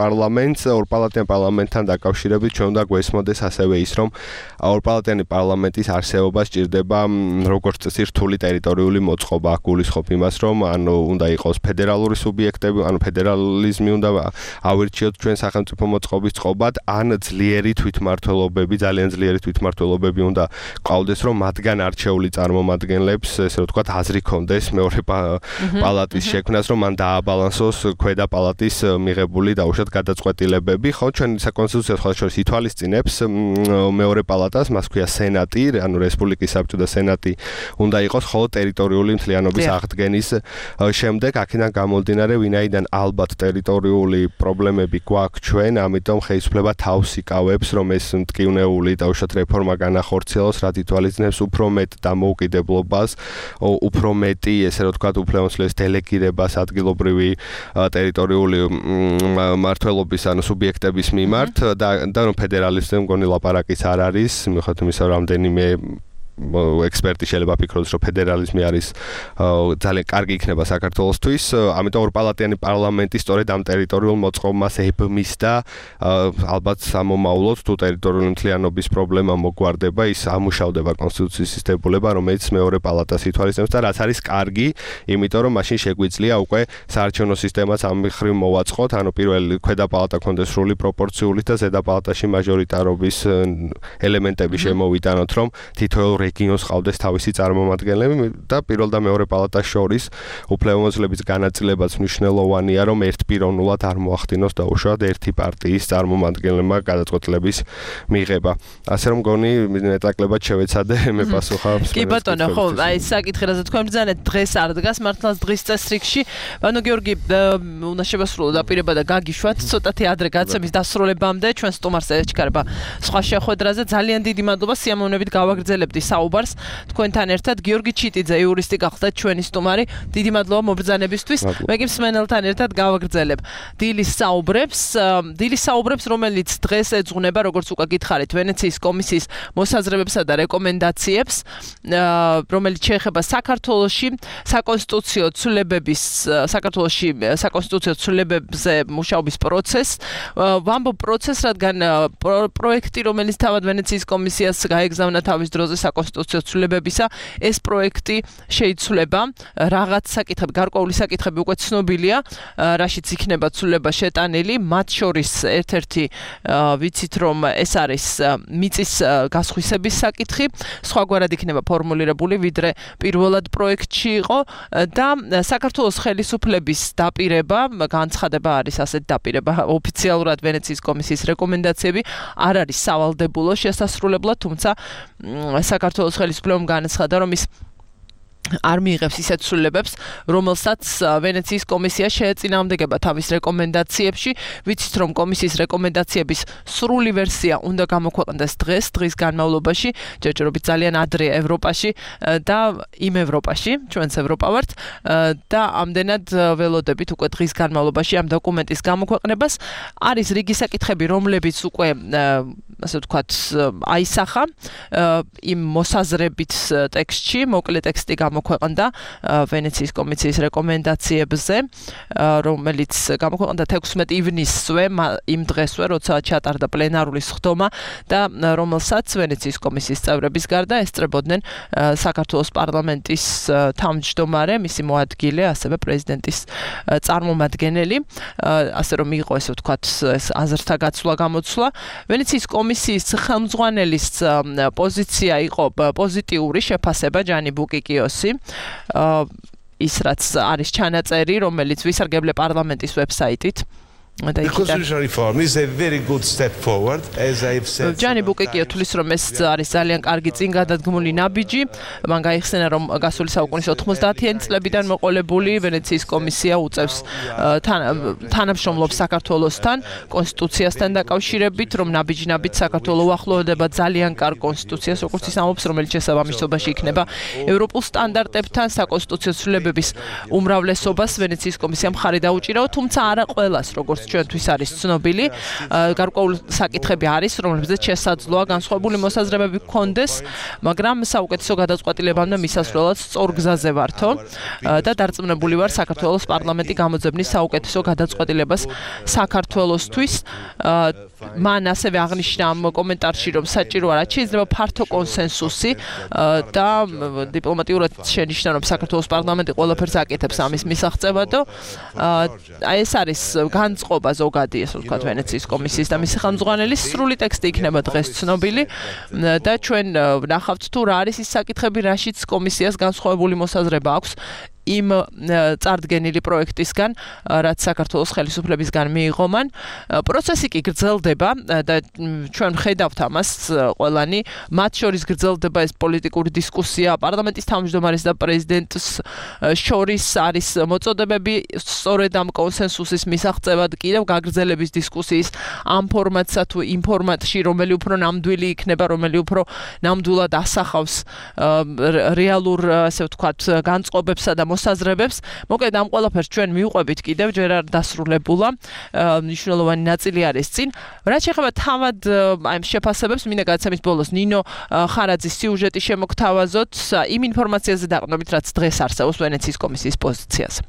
პარლამენტთან დაკავშირებით ჩვენ უნდა გვესმოდეს ასევე ის რომ ორპალატიანი პარლამენტის არსებობა სჭირდება როგორც წესი რთული ტერიტორიული მოწყობა, გულისხმობ იმას რომ ანუ უნდა იყოს ფედერალური სუბიექტები, ანუ ფედერალიზმი უნდა ავირჩიოთ ჩვენ სახელმწიფო მოწყობის წყობად, ან ძლიერი თვითმმართველობები, ძალიან ძლიერი თვითმმართველობები უნდა ყავდეს, რომ მათგან არჩეული წარმომადგენლებს, ესე რომ ვთქვათ, აზრი ქონდეს მეორე პალატის შექმნას, რომ მან დააბალანსოს ქვედა პალატის მიღებული დაუშვათ გადაწყვეტილებები. ხო, ჩვენ საკონსტიტუციო ხელშორის ითვალისწინებს მეორე პალატას, მას ქვია სენატი, ანუ რესპუბლიკის საბჭო და სენატი უნდა იყოს ხოლო ტერიტორიული მთლიანობის აღდგენის შემდეგ, აქედან გამომდინარე, ვინაიდან ალბათ ტერიტორიული პრობლემები გვაქვს ჩვენ, ამიტომ ხელისუფლება თავს იკავებს, რომ ეს მტკივნეული დაუშვათ რეფორმა განახორციელოს, რაც ითვალისწინებს უფრო მეტ დამოუკიდებლობას, უფრო მეტი, ესე რომ ვთქვათ, უფლებამოსილების დელეგირებას ადგილობრივი ტერიტორიული მმართველობის ანუ სუბიექტების მიმართ და რომ ფედერალიზმზე მგონი ლაპარაკიც არ არის, მიუხედავად იმისა, რომ რამდენიმე ექსპერტი შეიძლება ფიქრობს, რომ ფედერალიზმი არის ძალიან კარგი იქნება საქართველოსთვის, ამიტომ ორპალატიანი პარლამენტი სწორედ ამ ტერიტორიულ მოწყობას ებმის და ალბათ სამომავლოდ თუ ტერიტორიული მთლიანობის პრობლემა მოგვარდება, ის ამუშავდება კონსტიტუციის დებულება, რომელიც მეორე პალატას ითვალისწინებს და რაც არის კარგი, იმიტომ რომ მაშინ შეგვიძლია უკვე საარჩევნო სისტემას ამ მხრივ მოვაწყოთ, ანუ პირველი ქვედა პალატა ქონდეს სრული პროპორციული და ზედა პალატაში მაჟორიტარობის ელემენტები შემოვიტანოთ, რომ თითოეულ რეგიონს ყავდეს თავისი წარმომადგენლები და პირველ და მეორე პალატას შორის უფლებამოსილების განაწილებაც მნიშვნელოვანია, რომ ერთპიროვნულად არ მოახდინოს დაუშვათ ერთი პარტიის წარმომადგენლებმა გადაწყვეტილების მიღება. ასე რომ მგონი მეტაკლებად შევეცადე მე პასუხა. კი ბატონო, ხო, აი საკითხი რაზეც თქვენ ბრძანეთ დღეს არ დგას მართლაც დღის წესრიგში. ბანო გიორგი უნდა შევასრულოთ დაპირება და გაგიშვათ ცოტათი ადრე გაცემის დასრულებამდე ჩვენ სტუმარს ეჩქარება სხვა შეხვედრაზე. ძალიან დიდი მადლობა, სიამოვნებით გავაგრძელებდი საუბარს თქვენთან ერთად. გიორგი ჩიტიძე იურისტი გახდათ ჩვენი სტუმარი. დიდი მადლობა მობრძანებისთვის. მე კი მსმენელთან ერთად გავაგრძელებ დილის საუბრებს, რომელიც დღეს ეძღვნება, როგორც უკვე გითხარით, ვენეციის კომისიის მოსაზრებებსა და რეკომენდაციებს, რომელიც შეეხება საქართველოში საკონსტიტუციო ცვლილებებზე მუშაობის პროცესს. ვამბობ პროცესს, რადგან პროექტი, რომელიც თავად ვენეციის კომისიას გაეგზავნა თავის დროზე საკონსტიტუციო ცვლილებებისა, ეს პროექტი შეიცვლება. რაღაც საკითხები, გარკვეული საკითხები უკვე ცნობილია, რაშიც იქნება ცვლილება შეტანილი. მათ შორის ერთ-ერთი ვიცით, რომ ეს არის მიწის გასხვისების საკითხი, სხვაგვარად იქნება ფორმულირებული, ვიდრე პირველად პროექტში იყო და საქართველოს ხელისუფლების დაპირება, განცხადება არის ასეთ დაპირება, ოფიციალურად ვენეციის კომისიის რეკომენდაციები არ არის სავალდებულო შესასრულებლად, თუმცა საქართველოს ხელისუფლებამ განაცხადა, რომ ის არ მიიღებს ისეთ ცვლილებებს, რომელსაც ვენეციის კომისია შეეწინააღმდეგება თავის რეკომენდაციებში. ვიცით, რომ კომისიის რეკომენდაციების სრული ვერსია უნდა გამოქვეყნდეს დღის განმავლობაში, ჯერჯერობით ძალიან ადრე ევროპაში და იმ ევროპაში, ჩვენც ევროპა ვართ და ამდენად ველოდებით უკვე დღის განმავლობაში ამ დოკუმენტის გამოქვეყნებას. არის რიგი საკითხები, რომლებიც უკვე ასე ვთქვათ, აისახა იმ მოსაზრებით ტექსტში, მოკლე ტექსტი გამოქვეყნდა ვენეციის კომისიის რეკომენდაციებზე, რომელიც გამოქვეყნდა 16 ივნისზე, იმ დღესვე, როცა ჩატარდა პლენარული სხდომა და რომელსაც ვენეციის კომისიის წევრების გარდა ესწრებოდნენ საქართველოს პარლამენტის თავმჯდომარე, მისი მოადგილე, ასევე პრეზიდენტის წარმომადგენელი, ასე რომ იყო ესე ვთქვათ, ეს აზრთა გაცვლა გამოცვლა. ვენეციის კომისიის ხელმძღვანელის პოზიცია იყო პოზიტიური შეფასება ჯანი ბუკიკიოსი. ის რაც არის ჩანაწერი, რომელიც ვისარგებლე პარლამენტის ვებსაიტით. The constitutional reform is a very good step forward, as I've said. ჯანი ბუკიკიო თulis რომ ეს არის ძალიან კარგი წინ გადადგმული ნაბიჯი. მან გაიხსენა რომ გასული საუკუნის 90-იანი წლებიდან მოყოლებული ვენეციის კომისია უწევს თანამშრომლობს საქართველოსთან კონსტიტუციასთან დაკავშირებით, რომ ნაბიჯ-ნაბიჯ საქართველო უახლოვდება ძალიან კარგ კონსტიტუციას, როგორც ის ამბობს, რომელიც შესაბამისობაში იქნება ევროპულ სტანდარტებთან, საკონსტიტუციო ცვლილებების უმრავლესობას ვენეციის კომისიამ მხარი დაუჭირაო, თუმცა არა ყველას, როგორც როგორც ჩვენთვის არის ცნობილი, გარკვეული საკითხები არის, რომლებზეც შესაძლოა განსხვავებული მოსაზრებები გქონდეს, მაგრამ საუკეთესო გადაწყვეტილებამდე მისასვლელად სწორ გზაზე ვართო და დარწმუნებული ვარ საქართველოს პარლამენტი გამოძებნის საუკეთესო გადაწყვეტილებას საქართველოსთვის. მან ასევე აღნიშნა ამ კომენტარში, რომ საჭიროა რაც შეიძლება ფართო კონსენსუსი და დიპლომატიურად შენიშნა, რომ საქართველოს პარლამენტი ყველაფერს აკეთებს ამის მისაღწევადო. ეს არის განწყობა ზოგადი, ასე ვთქვათ, ვენეციის კომისიის და მისი ხელმძღვანელის სრული ტექსტი იქნება დღეს ცნობილი და ჩვენ ნახავთ თუ რა არის ის საკითხები, რაშიც კომისიას განსხვავებული მოსაზრება აქვს იმ წარდგენილი პროექტისგან, რაც საქართველოს ხელისუფლებისგან მიიღო მან. პროცესი კი გრძელდება და ჩვენ ხედავთ ამას ყველანი, მათ შორის გრძელდება ეს პოლიტიკური დისკუსია, პარლამენტის თავმჯდომარის და პრეზიდენტის შორის არის მოწოდებები სწორედ ამ კონსენსუსის მისაღწევად კიდევ გაგრძელების დისკუსიის ამ ფორმატსა თუ იმ ფორმატში, რომელი უფრო ნამდვილი იქნება, რომელი უფრო ნამდვილად ასახავს რეალურ, ასე ვთქვათ, განწყობებსა და მოსაზრებებს. მოკლედ ამ ყველაფერს ჩვენ მივყვებით კიდევ ჯერ არ დასრულებულა. მნიშვნელოვანი ნაწილი არის წინ. რაც შეეხება თავად აი შეფასებებს, მინდა გადაცემის ბოლოს ნინო ხარაძის სიუჟეტი შემოგთავაზოთ იმ ინფორმაციაზე დაყრდნობით, რაც დღეს არსებობს ვენეციის კომისიის პოზიციაზე.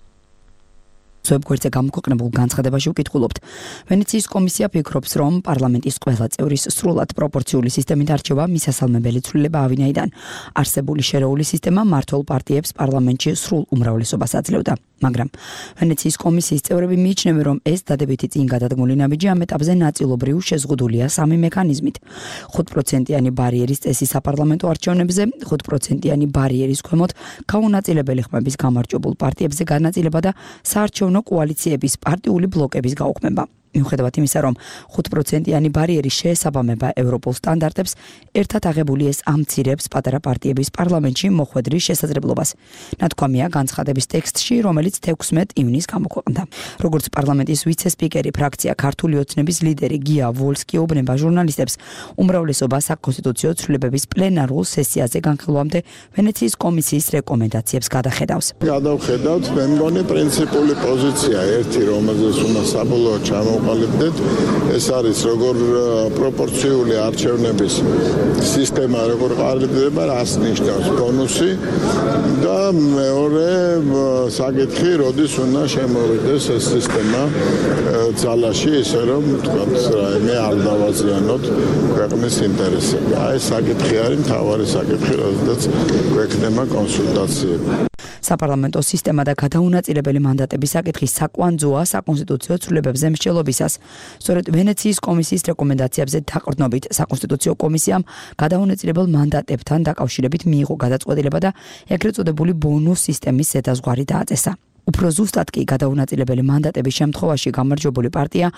ვებგვერდზე გამოქვეყნებულ განცხადებაში ვკითხულობთ. ვენეციის კომისია ფიქრობს, რომ პარლამენტის ყველა წევრის სრულად პროპორციული სისტემით არჩევა მისასალმებელი ცვლილება ავინაიდან არსებული შერეული სისტემა მმართველ პარტიებს პარლამენტში სრულ უმრავლესობას აძლევდა. მაგრამ ვენეციის კომისიის წევრები მიიჩნევენ, რომ ეს დადებითი წინ გადადგმული ნაბიჯი ამ ეტაპზე ნაწილობრივ შეზღუდულია სამი მექანიზმით. 5%-იანი ბარიერის წესი საპარლამენტო არჩევნებზე, 5%-იანი ბარიერის ქვემოთ გაუნაწილებელი ხმების გამარჯვებულ პარტიებზე განაწილება და საარჩევნო კოალიციების პარტიული ბლოკების გაუქმება. მიუხედავად იმისა, რომ 5%-იანი ბარიერი შეესაბამება ევროპულ სტანდარტებს, ერთად აღებული ეს ამცირებს პატარა პარტიების პარლამენტში მოხვედრის შესაძლებლობას. ნათქვამია განცხადების ტექსტში, რომელიც 16 ივნისს გამოქვეყნდა. როგორც პარლამენტის ვიცე-სპიკერი, ფრაქცია ქართული ოცნების ლიდერი გია ვოლსკი უბნება ჟურნალისტებს, უმრავლესობა საკონსტიტუციო ცვლილებების პლენარულ სესიაზე განხილვამდე ვენეციის კომისიის რეკომენდაციებს გადახედავს. გადავხედავთ, მე მგონი პრინციპული პოზიცია ერთი, რომელზეც უნდა საბოლოოდ ჩამოვყალიბდეთ, ეს არის როგორ პროპორციული არჩევნების სისტემა როგორ ყალიბდება, რას ნიშნავს ბონუსი და მეორე საკითხი, როდის უნდა შემოვიდეს ეს სისტემა ძალაში, ისე რომ თქვათ, მე არ დავაზიანოთ ქვეყნის ინტერესები. აი ეს საკითხი არის მთავარი საკითხი, როდესაც გვექნება კონსულტაციები. საპარლამენტო სისტემა და გადაუნაწილებელი მანდატების საკითხი საკვანძოა საკონსტიტუციო ცვლილებებზე მსჯელობისას. სწორედ ვენეციის კომისიის რეკომენდაციებზე დაყრდნობით საკონსტიტუციო კომისიამ გადაუნაწილებელ მანდატებთან დაკავშირებით მიიღო გადაწყვეტილება და ეგრეთ წოდებული ბონუს სისტემის ზედაზღვარი დააწესა. უფრო ზუსტად კი გადაუნაწილებელი მანდატების შემთხვევაში გამარჯვებული პარტია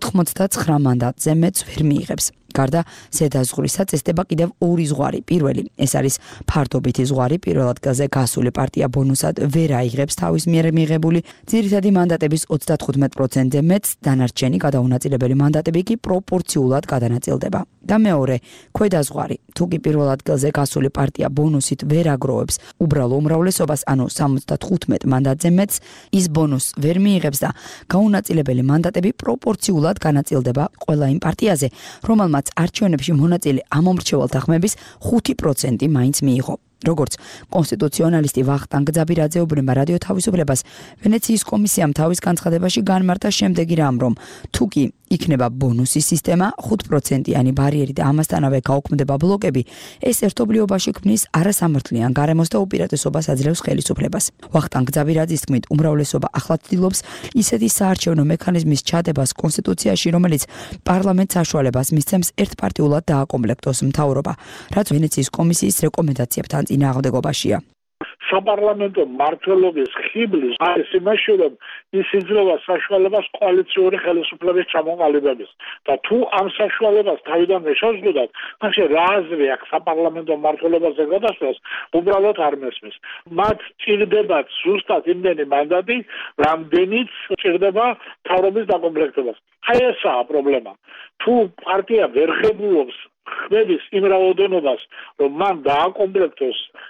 99 მანდატზე მეც ვერ მიიღებს. გარდა ზედაზღვრისა წესდება კიდევ ორი ზღვარი. პირველი, ეს არის ფარდობითი ზღვარი, პირველ ადგილზე გასული პარტია ბონუსად ვერ აიღებს თავის მიერ მიღებული ძირითადი მანდატების 35%-ზე მეც, დანარჩენი გადაუნაწილებელი მანდატები კი პროპორციულად გადანაწილდება. და მეორე, ქვედა ზღვარი, თუ კი პირველ ადგილზე გასული პარტია ბონუსით ვერ აგროვებს უბრალო უმრავლესობას, ანუ 75 მანდატზე მეც, ის ბონუსს ვერ მიიღებს და გაუნაწილებელი მანდატები პროპორციულად განაწილდება ყველა იმ პარტიაზე, რომელმაც არჩევნებში მონაწილე ამომრჩევალთა ხმების 5% მაინც მიიღო. როგორც კონსტიტუციონალისტი ვახტანგ ძაბირაძე უბნება რადიო თავისუფლებას, ვენეციის კომისიამ თავის განცხადებაში განმარტა შემდეგი რამ, რომ თუ კი იქნება ბონუსის სისტემა, 5%-იანი ბარიერი და ამასთანავე გაუქმდება ბლოკები, ეს ერთობლიობაში ქმნის არასამართლიან გარემოს და უპირატესობას აძლევს ხელისუფლებას. ვახტანგ ძაბირაძის თქმით, უმრავლესობა ახლა ცდილობს ისეთი საარჩევნო მექანიზმის ჩადებას კონსტიტუციაში, რომელიც პარლამენტს საშუალებას მისცემს ერთპარტიულად დააკომპლექტოს მთავრობა, რაც ვენეციის კომისიის რეკომენდაციებთან წინააღმდეგობაშია. საპარლამენტო მმართველობის ხიბლის არის იმაში, რომ ის იძლევა საშუალებას კოალიციური ხელისუფლების ჩამოყალიბების და თუ ამ საშუალებას თავიდანვე შეზღუდათ, მაშინ რა აზრი აქვს საპარლამენტო მმართველობაზე გადასვლას, უბრალოდ არ მესმის. მათ ჭირდებათ ზუსტად იმდენი მანდატი, რამდენიც ჭირდება მთავრობის დაკომპლექტებას. აი ესაა პრობლემა. თუ პარტია ვერ ღებულობს ხმების იმ რაოდენობას, რომ მან დააკომპლექტოს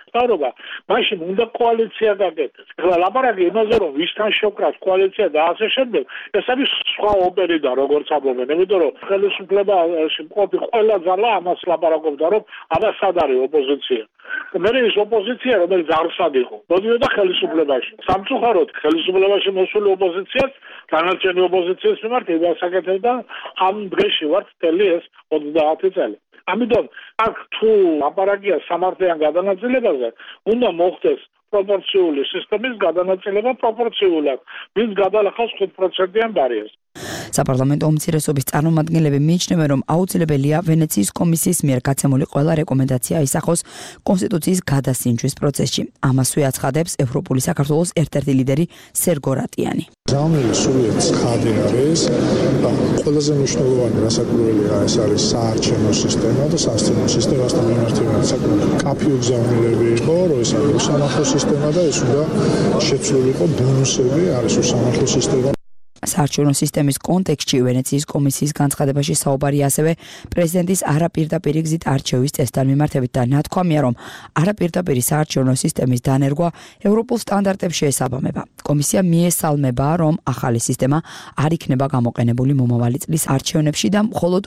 თავრობა, მაშინ უნდა კოალიცია გაკეთდეს. ახლა ლაპარაკი იმაზე, რომ ვისთან შევკრათ კოალიცია და ასე შემდეგ, ეს არის სხვა ოპერიდა, როგორც ამბობენ, იმიტომ რომ ხელისუფლებაში მყოფი ყველა ძალა ამას ლაპარაკობდა, რომ აბა სად არის ოპოზიცია. მე ის ოპოზიცია, რომელიც არსად იყო, მოდიოდა ხელისუფლებაში. სამწუხაროდ, ხელისუფლებაში მოსული ოპოზიციაც განარჩენი ოპოზიციის მიმართ იბასაკეთებდა ამ დღეში ვართ მთელი ეს 30 წელი. ამიტომ აქ თუ ლაპარაკია სამართლიან გადანაწილებაზე, უნდა მოხდეს პროპორციული სისტემის გადანაწილება პროპორციულად, ვის გადალახავს 5%-იან ბარიერს. საპარლამენტო უმცირესობის წარმომადგენლები მიიჩნევენ, რომ აუცილებელია ვენეციის კომისიის მიერ გაცემული ყველა რეკომენდაცია აისახოს კონსტიტუციის გადასინჯვის პროცესში. ამასვე აცხადებს ევროპული საქართველოს ერთ-ერთი ლიდერი სერგო რატიანი. ზამელი სულიად ცხადი არის და ყველაზე მნიშვნელოვანი რასაკვირველია ეს არის საარჩევნო სისტემა და სასცენო სისტემასთან მიმართებად საკმაოდ კაფიო გზავნილები იყო, რომ ეს არის უსამართლო სისტემა და ეს უნდა შეცვლილიყო ბონუსები არის უსამართლო სისტემა. საარჩევნო სისტემის კონტექსტში ვენეციის კომისიის განცხადებაში საუბარია ასევე პრეზიდენტის არაპირდაპირი გზით არჩევის წესთან მიმართებით და ნათქვამია, რომ არაპირდაპირი საარჩევნო სისტემის დანერგვა ევროპულ სტანდარტებს შეესაბამება. კომისია მიესალმება, რომ ახალი სისტემა არ იქნება გამოყენებული მომავალი წლის არჩევნებში და მხოლოდ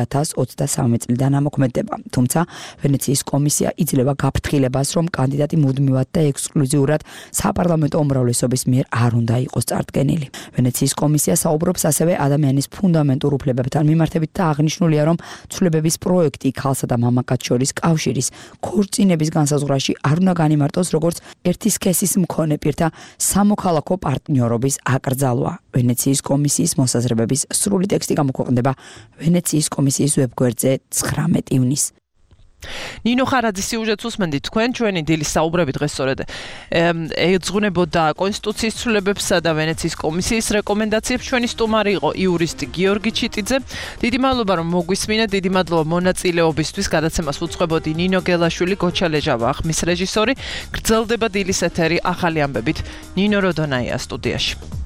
2023 წლიდან ამოქმედდება. თუმცა ვენეციის კომისია იძლევა გაფრთხილებას, რომ კანდიდატი მუდმივად და ექსკლუზიურად საპარლამენტო უმრავლესობის მიერ არ უნდა იყოს წარდგენილი. ვენეციის კომისია საუბრობს ასევე ადამიანის ფუნდამენტურ უფლებებთან მიმართებით და აღნიშნულია, რომ ცვლილებების პროექტი ქალსა და მამაკაც შორის კავშირის ქორწინების განსაზღვრაში არ უნდა განიმარტოს როგორც ერთი სქესის მქონე პირთა სამოქალაქო პარტნიორობის აკრძალვა. ვენეციის კომისიის მოსაზრებების სრული ტექსტი გამოქვეყნდება ვენეციის კომისიის ვებგვერდზე 19 ივნისს. ნინო ხარაძის სიუჟეტს უსმენთ თქვენ ჩვენი დილის საუბრები დღეს სწორედ ეძღვნებოდა კონსტიტუციის ცვლილებებსა და ვენეციის კომისიის რეკომენდაციებს. ჩვენი სტუმარი იყო იურისტი გიორგი ჩიტიძე. დიდი მადლობა რომ მოგვისმინეთ, დიდი მადლობა მონაწილეობისთვის. გადაცემას უწყებოდი ნინო გელაშვილი, გოჩა ლეჟავა ხმის რეჟისორი. გრძელდება დილის ეთერი ახალი ამბებით. ნინო როდონაია სტუდიაში.